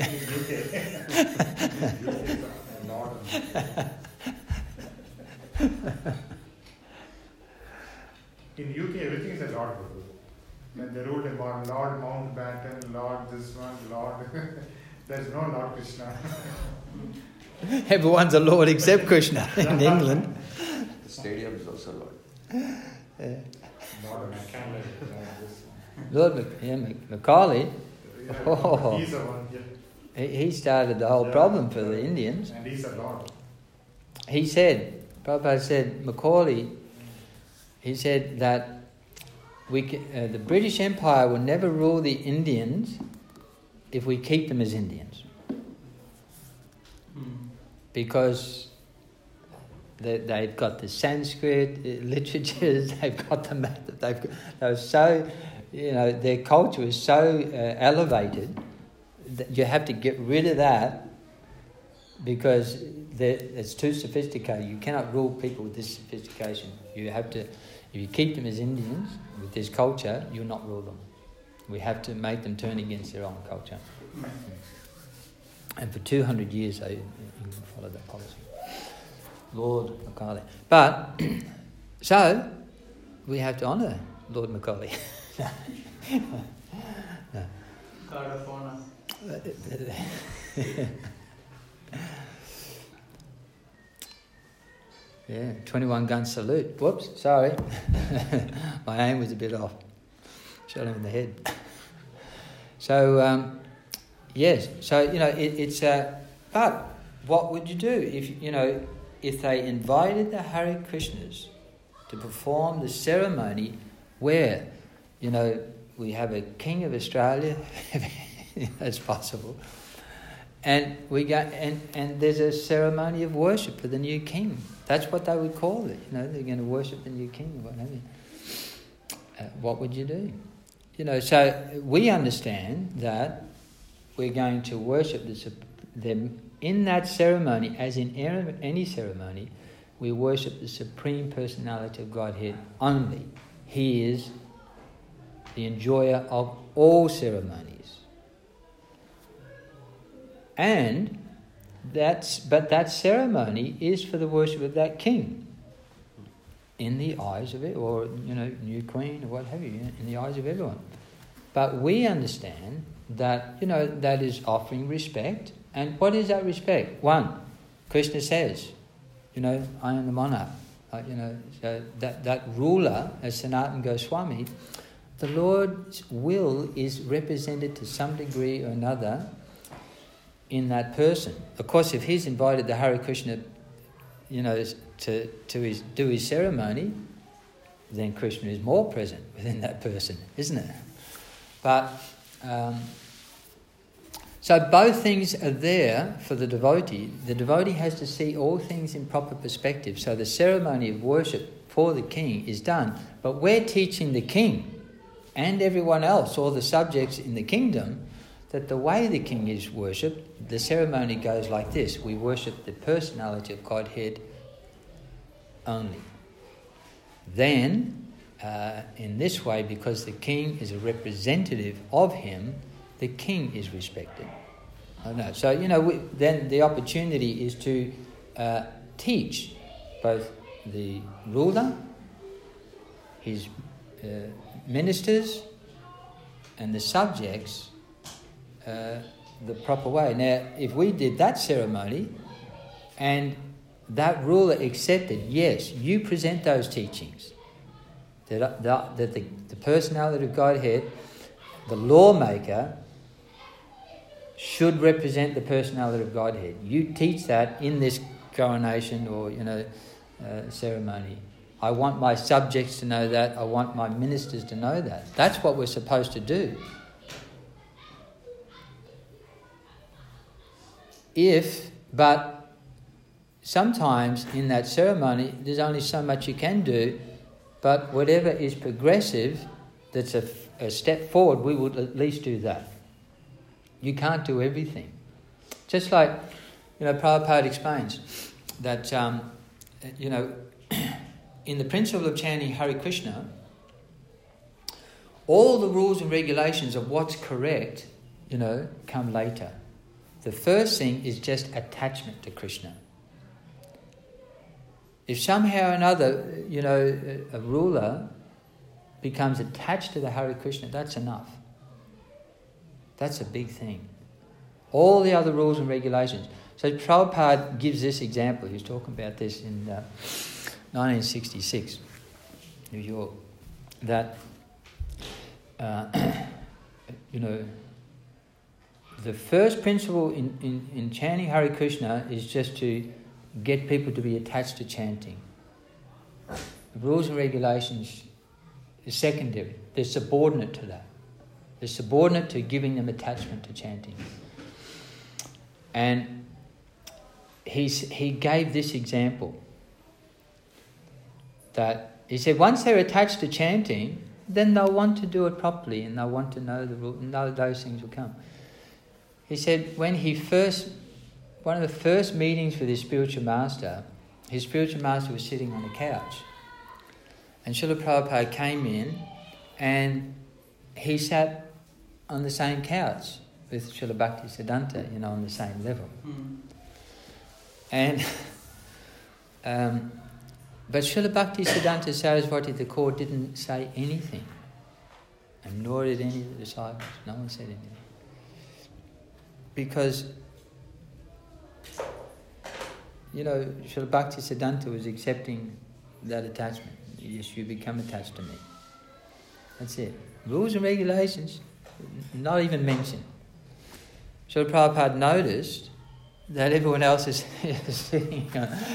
Lord. In UK, everything is a Lord. When they ruled about Lord Mountbatten, Lord this one, Lord. There's no Lord Krishna. Everyone's a Lord except Krishna in England. The stadium is also Lord. Lord McCandless, this one. Lord Macaulay, Yeah, Oh. He's the one, yeah. he started the whole problem for the Indians. And he's a Lord. He said, Prabhupada said, Macaulay, he said that the British Empire will never rule the Indians if we keep them as Indians. Because they've got the Sanskrit literatures, they've got the math, they're so, their culture is so elevated that you have to get rid of that because it's too sophisticated. You cannot rule people with this sophistication. You have to, if you keep them as Indians with this culture, you'll not rule them. We have to make them turn against their own culture. And for 200 years they followed that policy. Lord Macaulay. But, so, we have to honour Lord Macaulay. No. Guard of honor. Yeah, 21 gun salute. Whoops, sorry. My aim was a bit off. Shot him in the head. So, yes, so, it's but what would you do if they invited the Hare Krishnas to perform the ceremony where, we have a king of Australia, that's possible, and we go and there's a ceremony of worship for the new king. That's what they would call it. They're going to worship the new king. What have you? What would you do? So we understand that we're going to worship them in that ceremony, as in any ceremony. We worship the Supreme Personality of Godhead only. He is the enjoyer of all ceremonies. And that ceremony is for the worship of that king in the eyes of it, or new queen or what have you, in the eyes of everyone. But we understand that that is offering respect. And what is that respect? One, Krishna says, I am the monarch. So that ruler, as Sanatana Goswami, the Lord's will is represented to some degree or another in that person. Of course, if he's invited the Hare Krishna, to do his ceremony, then Krishna is more present within that person, isn't it? But so both things are there for the devotee. The devotee has to see all things in proper perspective. So the ceremony of worship for the king is done, but we're teaching the king and everyone else, all the subjects in the kingdom, that the way the king is worshipped, the ceremony goes like this. We worship the personality of Godhead only. Then, in this way, because the king is a representative of him, the king is respected. So, then the opportunity is to teach both the ruler, his ministers, and the subjects the proper way. Now, if we did that ceremony and that ruler accepted, yes, you present those teachings, that the personality of Godhead, the lawmaker, should represent the personality of Godhead. You teach that in this coronation or, ceremony. I want my subjects to know that. I want my ministers to know that. That's what we're supposed to do. But sometimes in that ceremony, there's only so much you can do, but whatever is progressive, that's a step forward, we would at least do that. You can't do everything. Just like, Prabhupada explains that, in the principle of chanting Hare Krishna, all the rules and regulations of what's correct, come later. The first thing is just attachment to Krishna. If somehow or another, a ruler becomes attached to the Hare Krishna, that's enough. That's a big thing. All the other rules and regulations. So Prabhupada gives this example. He was talking about this in 1966, New York, that, the first principle in chanting Hare Krishna is just to get people to be attached to chanting. The rules and regulations is secondary. They're subordinate to that. They're subordinate to giving them attachment to chanting. And he gave this example. That he said once they're attached to chanting, then they'll want to do it properly and they'll want to know the rule, and those things will come. He said one of the first meetings with his spiritual master was sitting on a couch. And Srila Prabhupada came in and he sat on the same couch with Srila Bhaktisiddhanta, on the same level. And but Srila Bhaktisiddhanta Saraswati Thakur didn't say anything. And nor did any of the disciples. No one said anything. Because, Srila Bhaktisiddhanta was accepting that attachment. Yes, you become attached to me. That's it. Rules and regulations, not even mentioned. Srila Prabhupada noticed that everyone else is sitting,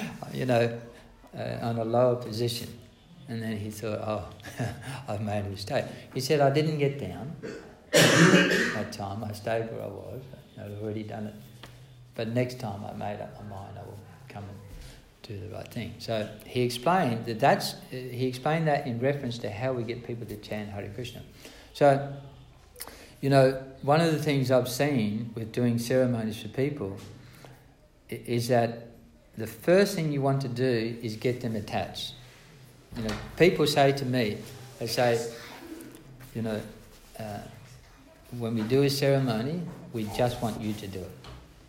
on a lower position. And then he thought, I've made a mistake. He said, I didn't get down that time. I stayed where I was. I'd already done it. But next time I made up my mind, I will come and do the right thing. So he explained that in reference to how we get people to chant Hare Krishna. So, one of the things I've seen with doing ceremonies for people is that the first thing you want to do is get them attached. People say to me, they say, when we do a ceremony, we just want you to do it.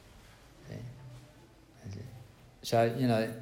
Okay? So,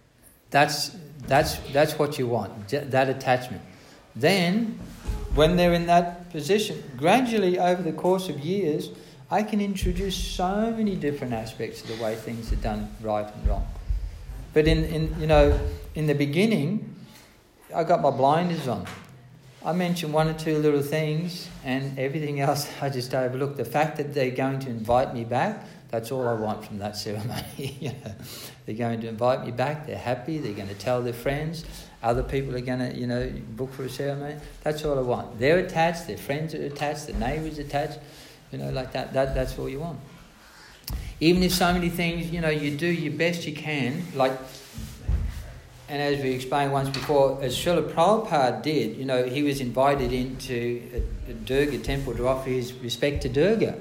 that's what you want, that attachment. Then, when they're in that position, gradually over the course of years, I can introduce so many different aspects of the way things are done right and wrong. But in the beginning, I got my blinders on. I mentioned one or two little things and everything else I just overlooked. The fact that they're going to invite me back, that's all I want from that ceremony. They're going to invite me back, they're happy, they're going to tell their friends, other people are going to, book for a ceremony. That's all I want. They're attached, their friends are attached, the neighbours attached, like that. That's all you want. Even if so many things, you do your best you can, and as we explained once before, as Srila Prabhupada did, he was invited into a Durga temple to offer his respect to Durga.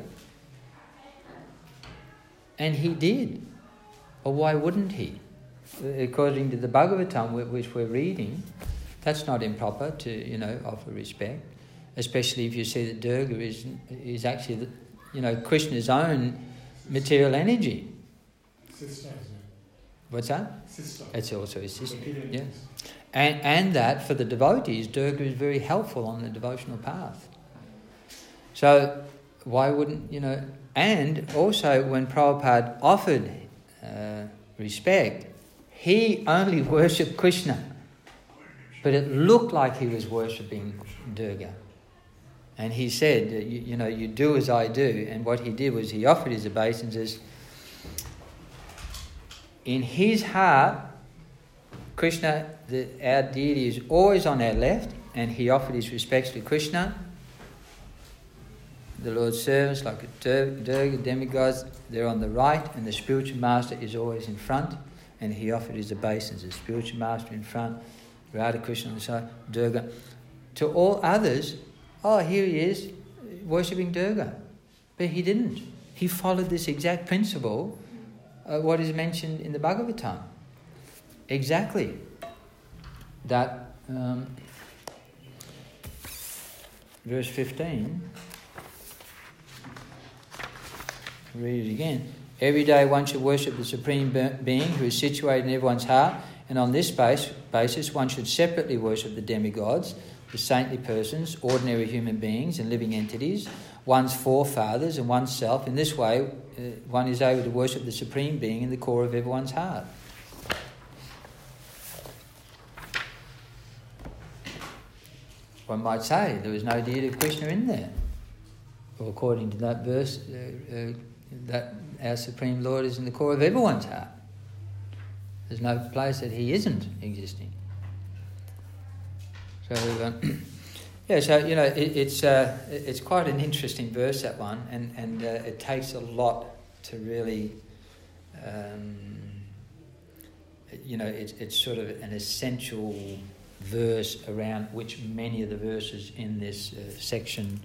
And he did. But why wouldn't he? According to the Bhagavatam, which we're reading, that's not improper to, offer respect. Especially if you see that Durga is actually, Krishna's own material energy. Sister, What's that? Sister. It's also his sister. Yeah. And that for the devotees, Durga is very helpful on the devotional path. So why wouldn't, and also when Prabhupada offered respect, he only worshipped Krishna. But it looked like he was worshipping Durga. And he said, you do as I do. And what he did was he offered his obeisances. In his heart, Krishna, our deity, is always on our left, and he offered his respects to Krishna. The Lord's servants, like Durga, demigods, they're on the right, and the spiritual master is always in front, and he offered his obeisances. Spiritual master in front, Radha Krishna on the side, Durga. To all others, here he is, worshipping Durga. But he didn't. He followed this exact principle, what is mentioned in the Bhagavatam. Exactly. That, verse 15, read it again. Every day one should worship the Supreme Being who is situated in everyone's heart, and on this basis one should separately worship the demigods, the saintly persons, ordinary human beings and living entities, one's forefathers and oneself. In this way, one is able to worship the Supreme Being in the core of everyone's heart. One might say there was no deity of Krishna in there. Well, according to that verse, that our Supreme Lord is in the core of everyone's heart. There's no place that he isn't existing. So, it's quite an interesting verse, that one, and it takes a lot to really, it's sort of an essential verse around which many of the verses in this section,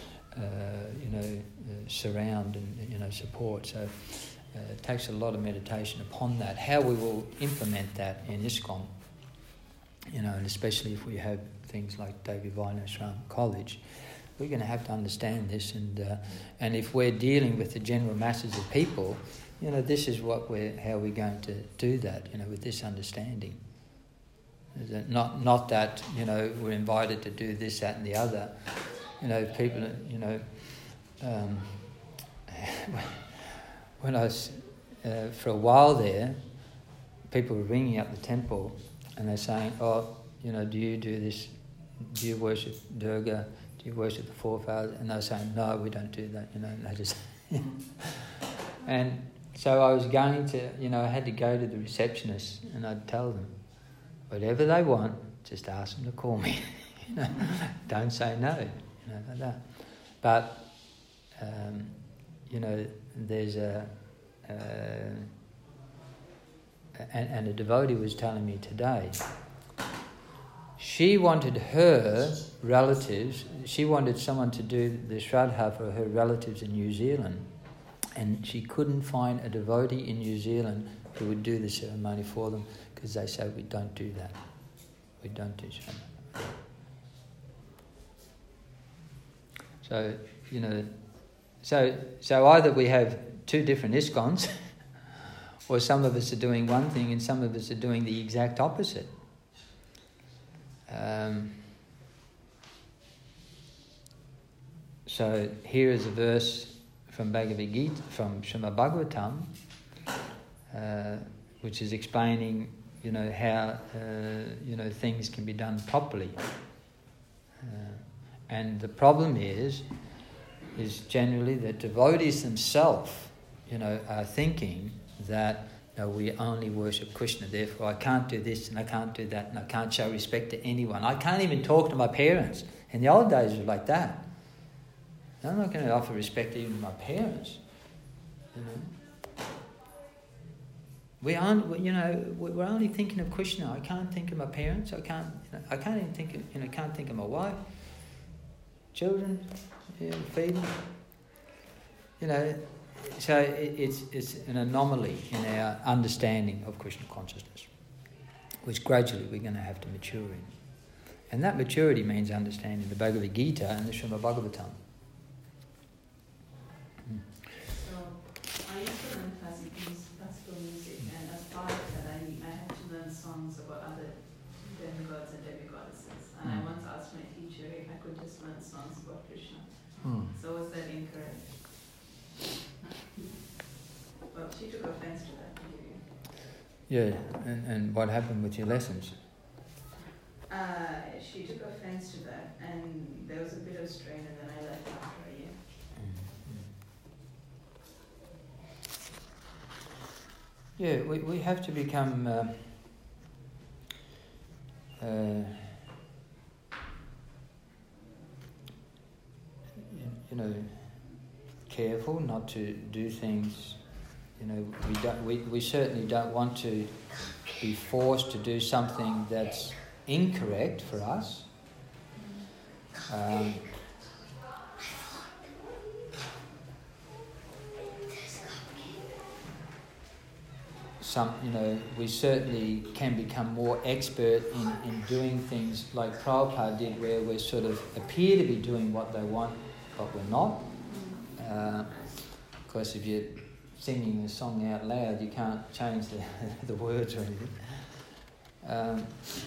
surround and support. So it takes a lot of meditation upon that. How we will implement that in ISKCON, and especially if we have things like Devi Varnashram College, we're going to have to understand this. And if we're dealing with the general masses of people, this is how we're going to do that. With this understanding. Not that we're invited to do this, that, and the other. People. When I was for a while there, people were ringing up the temple, and they're saying, do you do this? Do you worship Durga? Do you worship the forefathers? And they're saying, no, we don't do that. And they just. And so I was going to, I had to go to the receptionist, and I'd tell them, whatever they want, just ask them to call me. Don't say no. Like that. But there's and a devotee was telling me today. She wanted her relatives. She wanted someone to do the Shraddha for her relatives in New Zealand, and she couldn't find a devotee in New Zealand who would do the ceremony for them, because they say we don't do that. We don't do Shraddha. So, so either we have two different ISKCONs, or some of us are doing one thing and some of us are doing the exact opposite. So here is a verse from Bhagavad Gita, from Srimad Bhagavatam, which is explaining, how things can be done properly. And the problem is generally that devotees themselves, are thinking that we only worship Krishna, therefore I can't do this and I can't do that and I can't show respect to anyone. I can't even talk to my parents. In the old days it was like that. I'm not going to offer respect even to my parents. We're only thinking of Krishna. I can't think of my parents. I can't even think of, can't think of my wife, children, feed them. So it's an anomaly in our understanding of Krishna consciousness, which gradually we're going to have to mature in. And that maturity means understanding the Bhagavad Gita and the Srimad Bhagavatam. So I used to learn classical music, and as part of that I had to learn songs about other demigods and demigoddesses. And I once asked my teacher if I could just learn songs about Krishna. So was that incorrect? Well, she took offense to that. Yeah, and what happened with your lessons? She took offense to that, and there was a bit of strain, and then we have to become careful not to do things. We certainly don't want to be forced to do something that's incorrect for us. We certainly can become more expert in doing things like Prabhupada did, where we sort of appear to be doing what they want, but we're not. Of course, if you're singing a song out loud, you can't change the words or anything.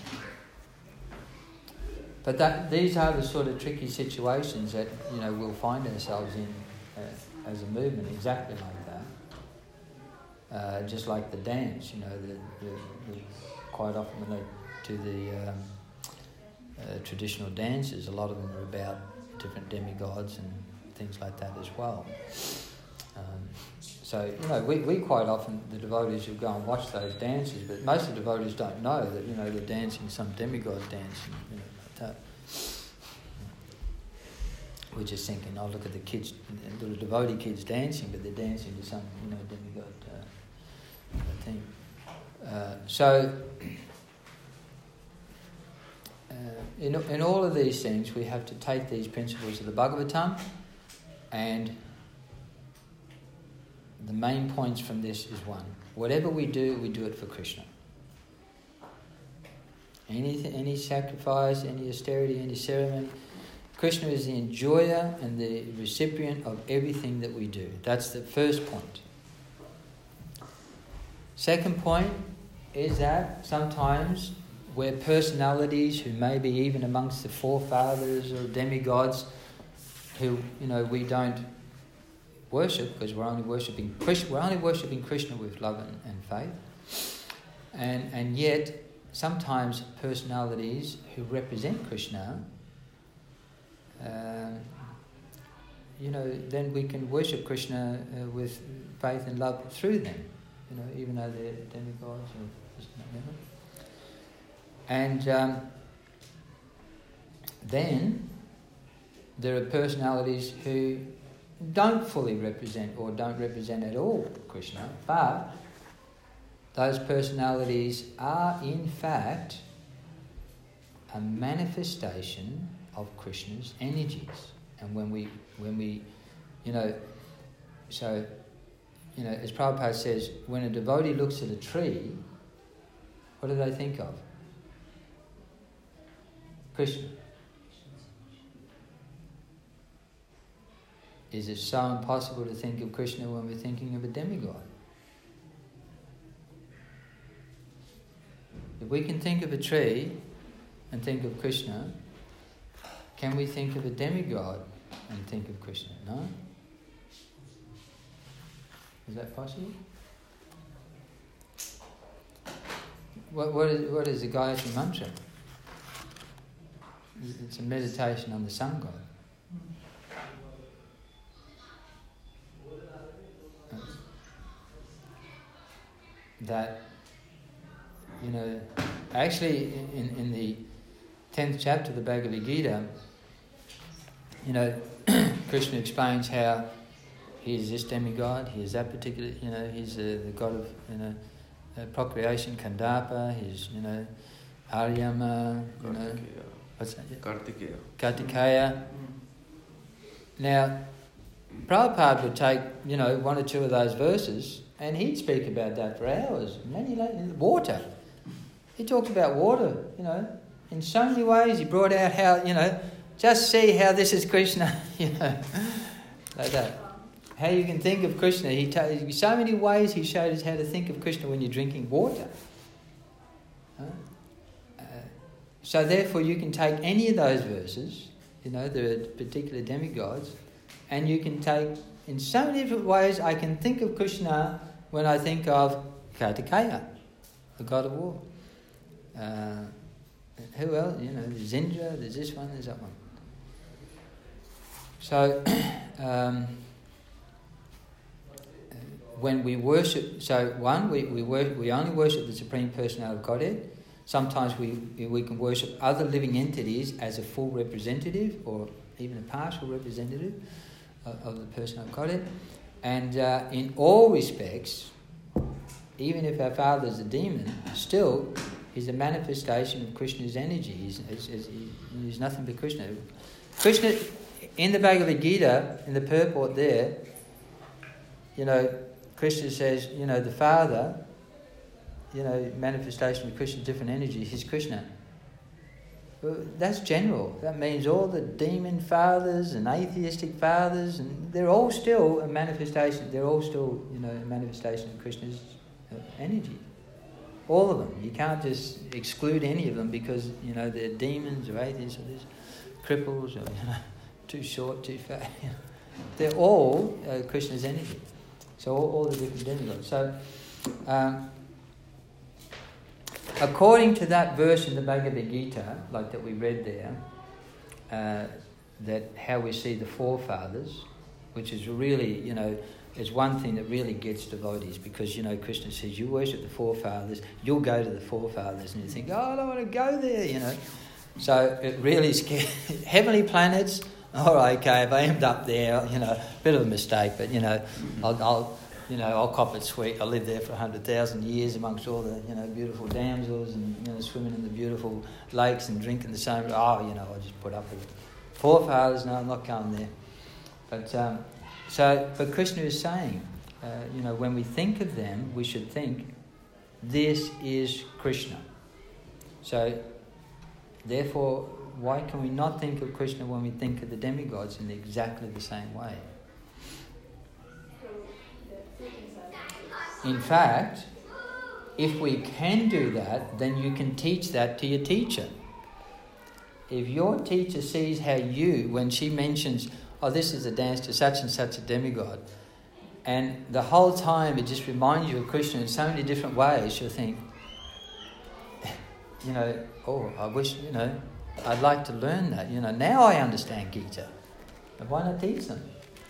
But these are the sort of tricky situations that we'll find ourselves in as a movement, exactly like that. Just like the dance, quite often when they do the traditional dances, a lot of them are about different demigods and things like that as well. So we quite often, the devotees, will go and watch those dances, but most of the devotees don't know that they're dancing some demigod dance, like that. We're just thinking, look at the kids, the devotee kids dancing, but they're dancing to some demigod thing. In all of these things, we have to take these principles of the Bhagavatam, and the main points from this is one: whatever we do it for Krishna. Any sacrifice, any austerity, any ceremony, Krishna is the enjoyer and the recipient of everything that we do. That's the first point. Second point is that sometimes we're personalities who may be even amongst the forefathers or demigods who we don't worship, because we're only worshipping Krishna with love and faith. And yet sometimes personalities who represent Krishna, then we can worship Krishna with faith and love through them, even though they're demigods or this and that. And then there are personalities who don't fully represent or don't represent at all Krishna, but those personalities are in fact a manifestation of Krishna's energies. And when we as Prabhupada says, when a devotee looks at a tree, what do they think of? Krishna. Is it so impossible to think of Krishna when we're thinking of a demigod? If we can think of a tree and think of Krishna, can we think of a demigod and think of Krishna? No? Is that possible? What is the Gayatri Mantra? It's a meditation on the sun god. That, actually in the 10th chapter of the Bhagavad Gita, Krishna explains how he is this demigod, he is that particular, he's the god of procreation, Kandapa, he's, Aryama, what's that? Kartikeya. Now, Prabhupada would take, one or two of those verses and he'd speak about that for hours. Water. He talked about water, in so many ways. He brought out how, just see how this is Krishna, like that. How you can think of Krishna. So many ways he showed us how to think of Krishna when you're drinking water. So therefore you can take any of those verses, there are particular demigods, and you can take, in so many different ways, I can think of Krishna when I think of Kartikeya, the god of war. Who else? There's Indra, there's this one, there's that one. So, when we worship, so one, we only worship the Supreme Personality of Godhead. Sometimes we can worship other living entities as a full representative or even a partial representative of the Personality of Godhead. And in all respects, even if our father is a demon, still he's a manifestation of Krishna's energy. He's nothing but Krishna. Krishna, in the Bhagavad Gita, in the purport there, Krishna says, the father, manifestation of Krishna's different energy, he's Krishna. Well, that's general. That means all the demon fathers and atheistic fathers, and they're all still a manifestation. They're all still, a manifestation of Krishna's energy. All of them. You can't just exclude any of them because, they're demons or atheists or this, cripples or, too short, too fat. They're all Krishna's energy. So all the different demigods. So, according to that verse in the Bhagavad Gita, like that we read there, that how we see the forefathers, which is really, is one thing that really gets devotees, because, Krishna says, you worship the forefathers, you'll go to the forefathers, and you think, oh, I don't want to go there, So it really scares. Heavenly planets, all right, okay, if I end up there, a bit of a mistake, but, I'll cop it sweet. I'll live there for 100,000 years amongst all the, beautiful damsels and, swimming in the beautiful lakes and drinking the same. I'll just put up with it. Forefathers, no, I'm not going there. But Krishna is saying, when we think of them, we should think, this is Krishna. So, therefore, why can we not think of Krishna when we think of the demigods in exactly the same way? In fact, if we can do that, then you can teach that to your teacher. If your teacher sees how you, when she mentions, this is a dance to such and such a demigod, and the whole time it just reminds you of Krishna in so many different ways, she'll think, I wish, I'd like to learn that. Now I understand Gita. But why not teach them?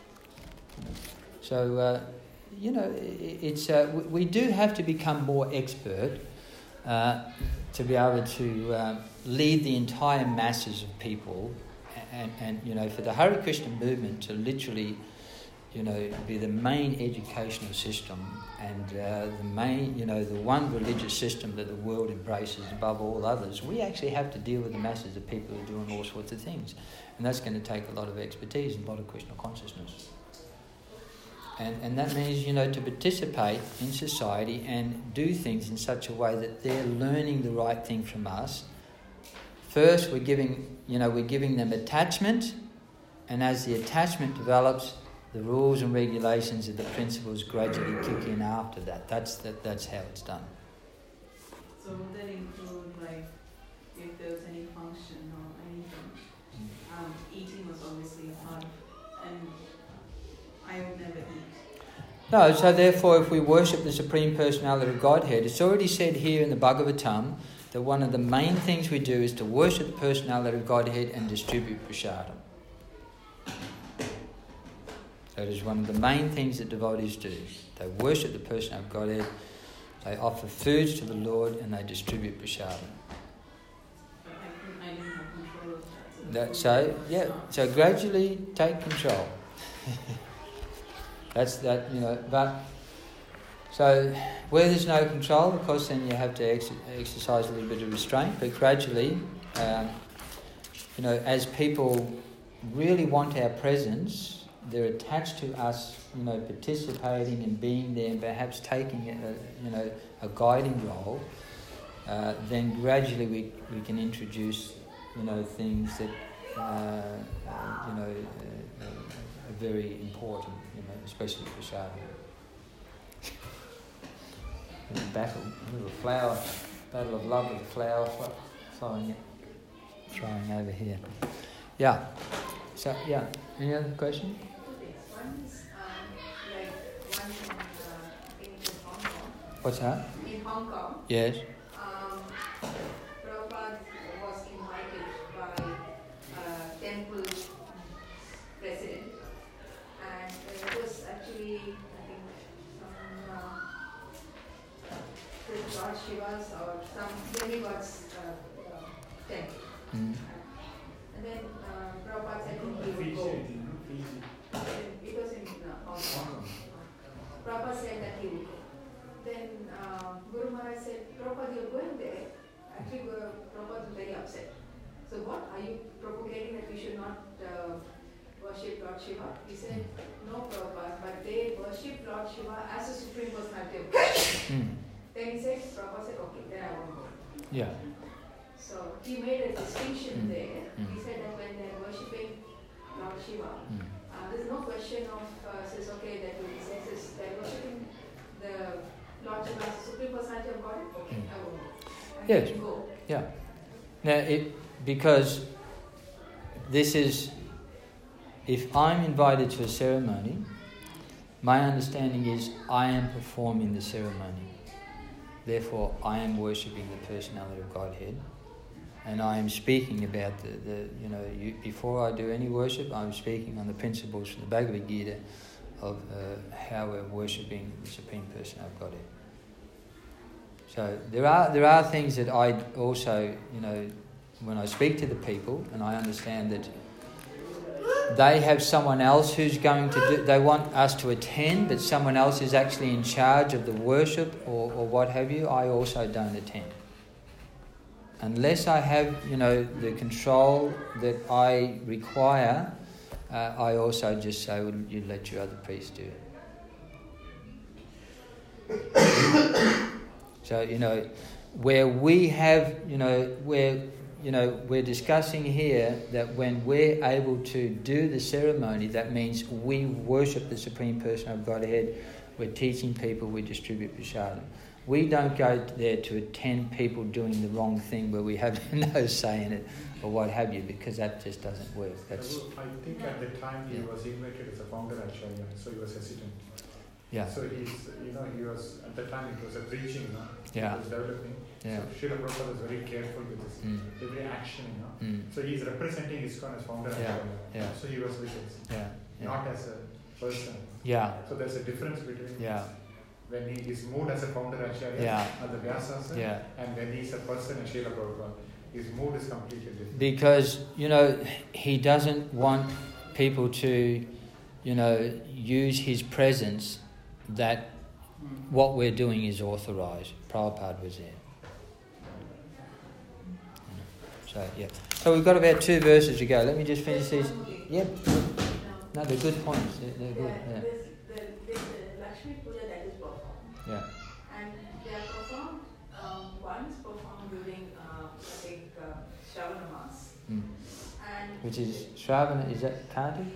So, it's we do have to become more expert to be able to lead the entire masses of people, and for the Hare Krishna movement to literally, be the main educational system and the main, the one religious system that the world embraces above all others. We actually have to deal with the masses of people who are doing all sorts of things, and that's going to take a lot of expertise and a lot of Krishna consciousness. And that means, to participate in society and do things in such a way that they're learning the right thing from us. First, we're giving them attachment, and as the attachment develops, the rules and regulations of the principles gradually kick in after that. That's how it's done. So would that include, if there was any function or anything? Eating was obviously a part, and I would never eat. No, so therefore if we worship the Supreme Personality of Godhead, it's already said here in the Bhagavatam that one of the main things we do is to worship the Personality of Godhead and distribute prasadam. That is one of the main things that devotees do. They worship the Personality of Godhead, they offer foods to the Lord, and they distribute prasadam. I didn't have control of that. So gradually take control. That's that, but so where there's no control, of course, then you have to exercise a little bit of restraint, but gradually, as people really want our presence, they're attached to us, participating and being there and perhaps taking a guiding role, then gradually we can introduce, things that, are very important, especially for Shadi. Battle of love with a flower throwing over here. Yeah. So, any other question? One is one in Hong Kong. What's that? In Hong Kong. Yes. Prabhupada was invited by temple president, and it was actually, I think, some Shiva's or some demigod's temple. And then Prabhupada said he would go. It was in Hong Kong. Prabhupada said that he would go. Then Guru Maharaj said, Prabhupada, you're going there. Actually, Prabhupada was very upset. So what? Are you propagating that we should not worship Lord Shiva? He said, no, Prabhupada, but they worship Lord Shiva as a supreme personality of God. Then he said, Prabhupada said, okay, then I won't go. Yeah. So he made a distinction there. He said that when they're worshipping Lord Shiva, there's no question of says okay that will be sexist. They're worshipping the Lord Shiva as supreme personality of God. Okay, I will go. Yes. Go. Yeah. Now, because this is, if I'm invited to a ceremony, my understanding is I am performing the ceremony. Therefore, I am worshipping the personality of Godhead. And I am speaking about before I do any worship, I'm speaking on the principles from the Bhagavad Gita of how we're worshipping the Supreme Personality of Godhead. So there are things that I also, when I speak to the people, and I understand that they have someone else who's going to do, they want us to attend, but someone else is actually in charge of the worship or what have you, I also don't attend. Unless I have, the control that I require, I also just say, well, you let your other priests do it. So, where we have, we're discussing here that when we're able to do the ceremony, that means we worship the Supreme Person of Godhead, we're teaching people, we distribute prasadam. We don't go there to attend people doing the wrong thing where we have no say in it or what have you, because that just doesn't work. I think at the time he was invited as a founder Acharya, so he was hesitant. Yeah. So he was, at the time it was a preaching, Yeah. It was developing. Yeah. So Srila Prabhupada was very careful with his every action, So he's representing ISKCON as founder Acharya. Yeah. So he was with us. Yeah. Not as a person. Yeah. So there's a difference between when he is moved as a founder Acharya at the Vyasasana and when he's a person in Srila Prabhupada. His mood is completely different. Because, he doesn't want people to, use his presence that what we're doing is authorised. Prabhupada was there. So we've got about 2 verses to go. Let me just finish these. Yeah. No, they're good points. They're good. Yeah. There's the Lakshmi Puja that is performed. Yeah. And they are performed, once performed during, Shravana Mas. And Which is Shravana, is that Kartik?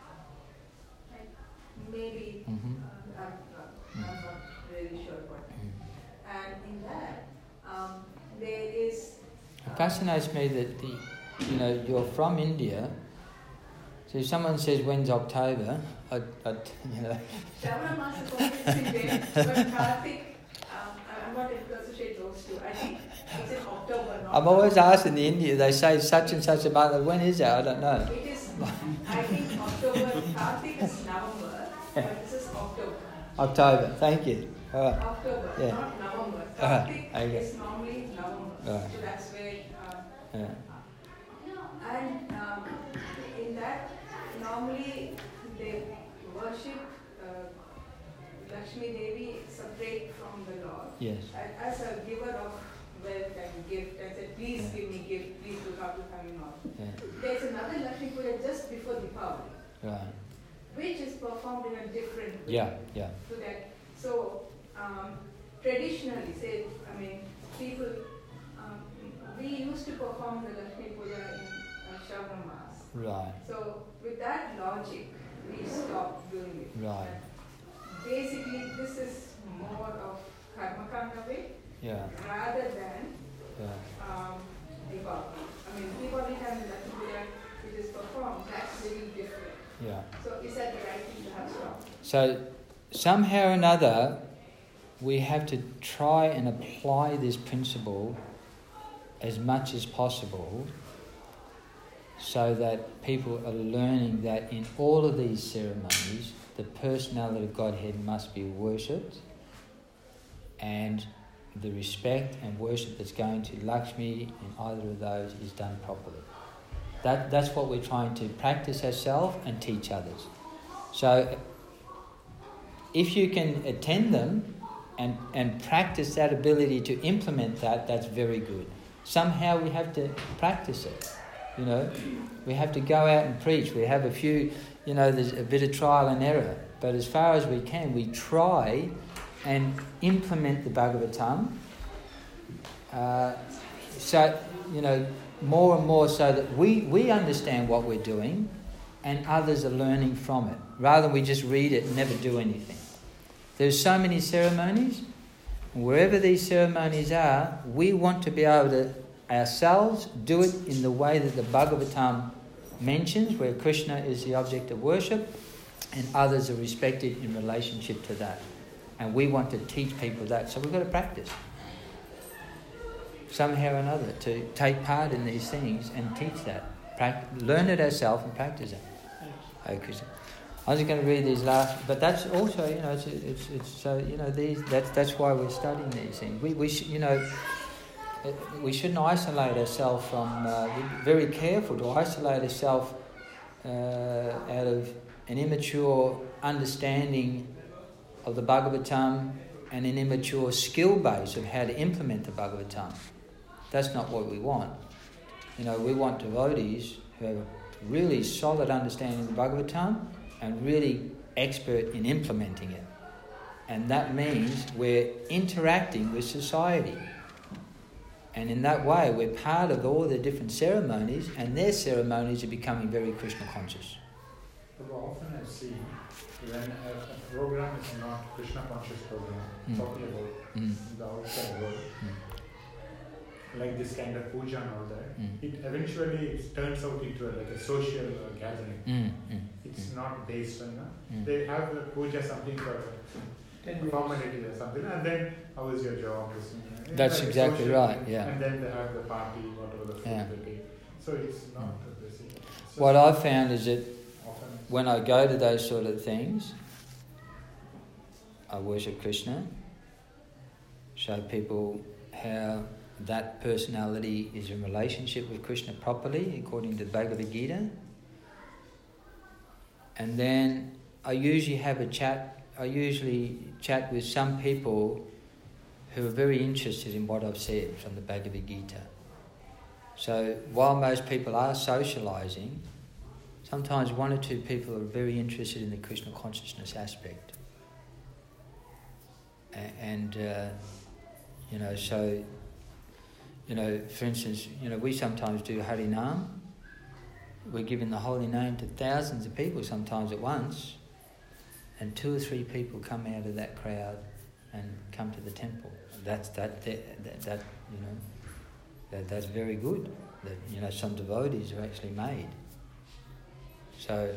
Maybe, I'm not really sure what. And in that, there is... It fascinates me that you're from India. So if someone says when's October, Shravana Mas is always in there, but Kartik, I'm not able to associate those two. I think it's in October. I'm always asked in India, they say such and such a month. When is that? I don't know. It is, I think October. Kartik is November, but this is October. October, thank you. All right. October, Yeah. not November. Kartik Okay. is normally November. Right. So that's where... Yeah. And in that, normally they worship Lakshmi Devi separate from the Lord. Yes. As a giver of wealth and gift, and said, please give me gift, please look after family Lord. Yeah. There's another Lakshmi Puja just before Deepavali, Right. which is performed in a different way. Yeah. To that. So, traditionally, people, we used to perform the Lakshmi Puja in Shravana Mas. Right. So, with that logic, we stopped doing it. Right. Basically, this is more of Karmakanda way rather than Deepavali. Deepavali time in Lakshmi Puja, it is performed, that's really different. Yeah. So, is that the right thing to have stopped? So somehow or another, we have to try and apply this principle as much as possible so that people are learning that in all of these ceremonies, the personality of Godhead must be worshipped, and the respect and worship that's going to Lakshmi in either of those is done properly. That's what we're trying to practice ourselves and teach others. So if you can attend them and practice that ability to implement that, that's very good. Somehow we have to practice it. We have to go out and preach. We have a few, there's a bit of trial and error. But as far as we can, we try and implement the Bhagavatam. More and more so that we understand what we're doing and others are learning from it, rather than we just read it and never do anything. There's so many ceremonies, and wherever these ceremonies are, we want to be able to ourselves do it in the way that the Bhagavatam mentions, where Krishna is the object of worship and others are respected in relationship to that. And we want to teach people that, so we've got to practice somehow or another to take part in these things and teach that. Learn it ourselves and practice it. Okay, Krishna. I was going to read these last, but that's also, that's why we're studying these things. We shouldn't isolate ourselves from. We're very careful to isolate ourselves out of an immature understanding of the Bhagavatam and an immature skill base of how to implement the Bhagavatam. That's not what we want. We want devotees who have a really solid understanding of the Bhagavatam and really expert in implementing it. And that means we're interacting with society. And in that way, we're part of all the different ceremonies, and their ceremonies are becoming very Krishna conscious. Often I see when a program is not Krishna conscious program, talking about the outside world, like this kind of puja and all that, it eventually turns out into a social gathering. It's not based on they have the puja something for formality or something, and then how is your job? That's like exactly social, right. Yeah. And then they have the party, whatever the food they take. So it's not basic. What I've found is that when I go to those sort of things, I worship Krishna, show people how that personality is in relationship with Krishna properly, according to the Bhagavad Gita. And then I usually chat with some people who are very interested in what I've said from the Bhagavad Gita. So while most people are socializing, sometimes one or two people are very interested in the Krishna consciousness aspect. For instance, we sometimes do Harinam. We're giving the holy name to thousands of people sometimes at once, and 2 or 3 people come out of that crowd and come to the temple. That's very good. That some devotees are actually made. So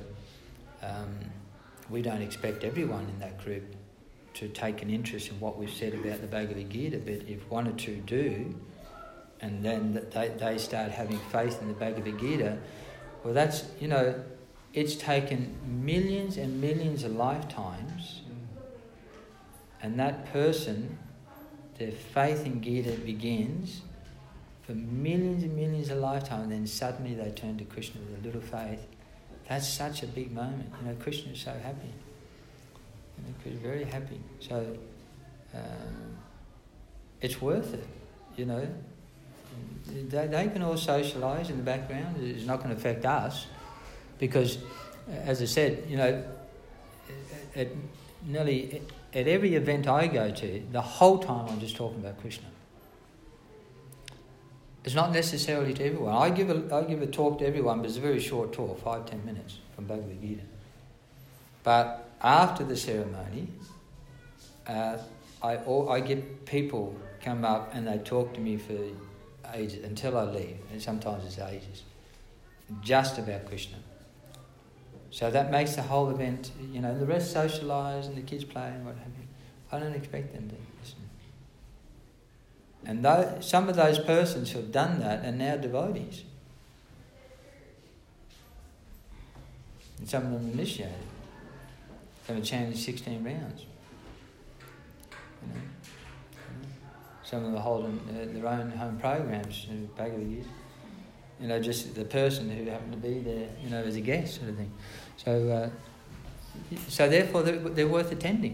we don't expect everyone in that group to take an interest in what we've said about the Bhagavad Gita, but if 1 or 2 do, and then they start having faith in the Bhagavad Gita, well, that's, it's taken millions and millions of lifetimes, and that person, their faith in Gita begins for millions and millions of lifetimes, and then suddenly they turn to Krishna with a little faith. That's such a big moment. Krishna is so happy. Krishna is very happy. So it's worth it, They can all socialise in the background. It's not going to affect us because, as I said, at every event I go to, the whole time I'm just talking about Krishna. It's not necessarily to everyone. I give a talk to everyone, but it's a very short talk, 5-10 minutes from Bhagavad Gita. But after the ceremony, I get people come up and they talk to me for ages until I leave, and sometimes it's ages, just about Krishna. So that makes the whole event, the rest socialise and the kids play and what have you. I don't expect them to listen. And some of those persons who have done that are now devotees. And some of them are initiated. Some have chanted 16 rounds. Some of them are holding their own home programs, Bhagavad Gita. Just the person who happened to be there, as a guest sort of thing. So therefore they're worth attending.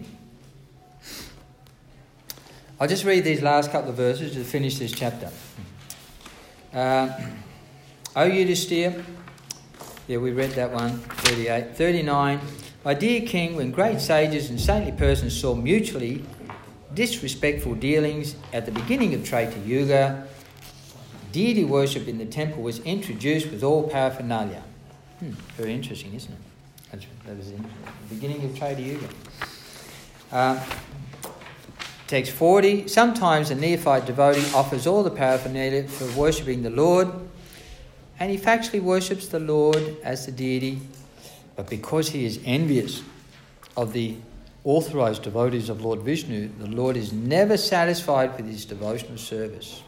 I'll just read these last couple of verses to finish this chapter. O Yudhisthira, we read that one, 38. 39, my dear king, when great sages and saintly persons saw mutually disrespectful dealings at the beginning of Treta Yuga, deity worship in the temple was introduced with all paraphernalia. Very interesting, isn't it? That was interesting. The beginning of Treta Yuga. Text 40, sometimes a neophyte devotee offers all the paraphernalia for worshipping the Lord, and he factually worships the Lord as the deity, but because he is envious of the authorized devotees of Lord Vishnu, the Lord is never satisfied with his devotional service.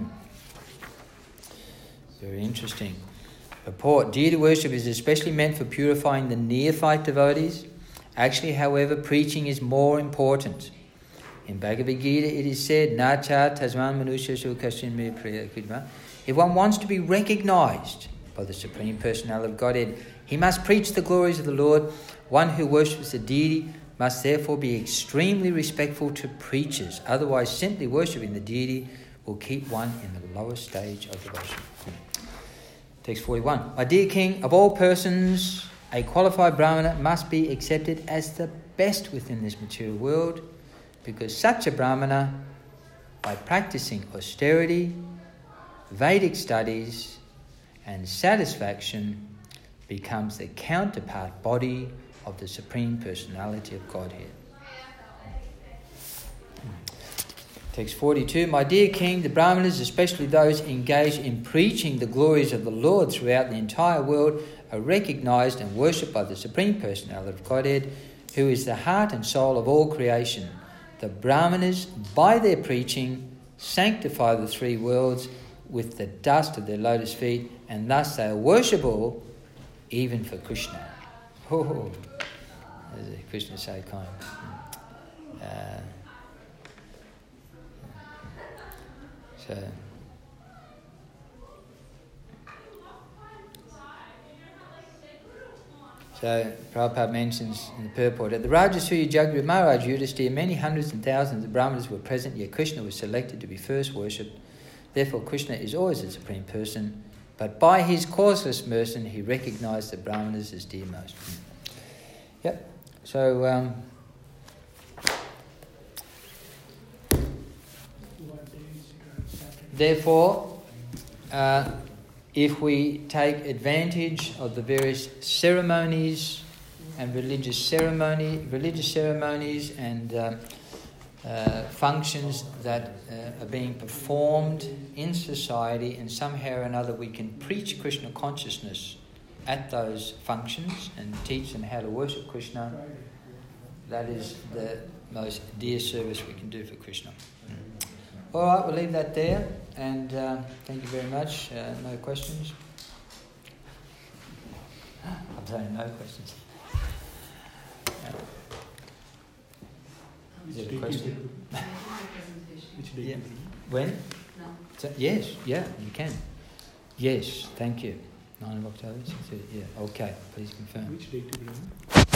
Very interesting. Purport, deity worship is especially meant for purifying the neophyte devotees. Actually, however, preaching is more important. In Bhagavad Gita it is said, Nacha tasman manushya kashin me priya kudma. If one wants to be recognized by the Supreme Personality of Godhead, he must preach the glories of the Lord. One who worships the deity must therefore be extremely respectful to preachers. Otherwise, simply worshipping the deity will keep one in the lowest stage of devotion. Text 41. My dear king, of all persons, a qualified Brahmana must be accepted as the best within this material world, because such a Brahmana, by practicing austerity, Vedic studies, and satisfaction, becomes the counterpart body of the Supreme Personality of Godhead. Text 42. My dear king, the Brahmanas, especially those engaged in preaching the glories of the Lord throughout the entire world, are recognized and worshipped by the Supreme Personality of Godhead, who is the heart and soul of all creation. The Brahmanas, by their preaching, sanctify the three worlds with the dust of their lotus feet, and thus they are worshipable even for Krishna. Oh, Krishna is so kind. So Prabhupada mentions in the purport, at the Rajasuya Jagya Maharaj Yudhisthira, many hundreds and thousands of Brahmanas were present, yet Krishna was selected to be first worshipped. Therefore Krishna is always the Supreme Person, but by his causeless mercy he recognized the Brahmanas as dearmost. Yep. So therefore, if we take advantage of the various ceremonies and religious ceremonies and functions that are being performed in society, and somehow or another we can preach Krishna consciousness at those functions and teach them how to worship Krishna, that is the most dear service we can do for Krishna. All right, we'll leave that there, and thank you very much. No questions? I'm saying no questions. Is there a question? Which day? Yeah. When? No. So, yes, yeah, you can. Yes, thank you. 9 of October, 6:30, yeah, okay, please confirm. Which date do you bring?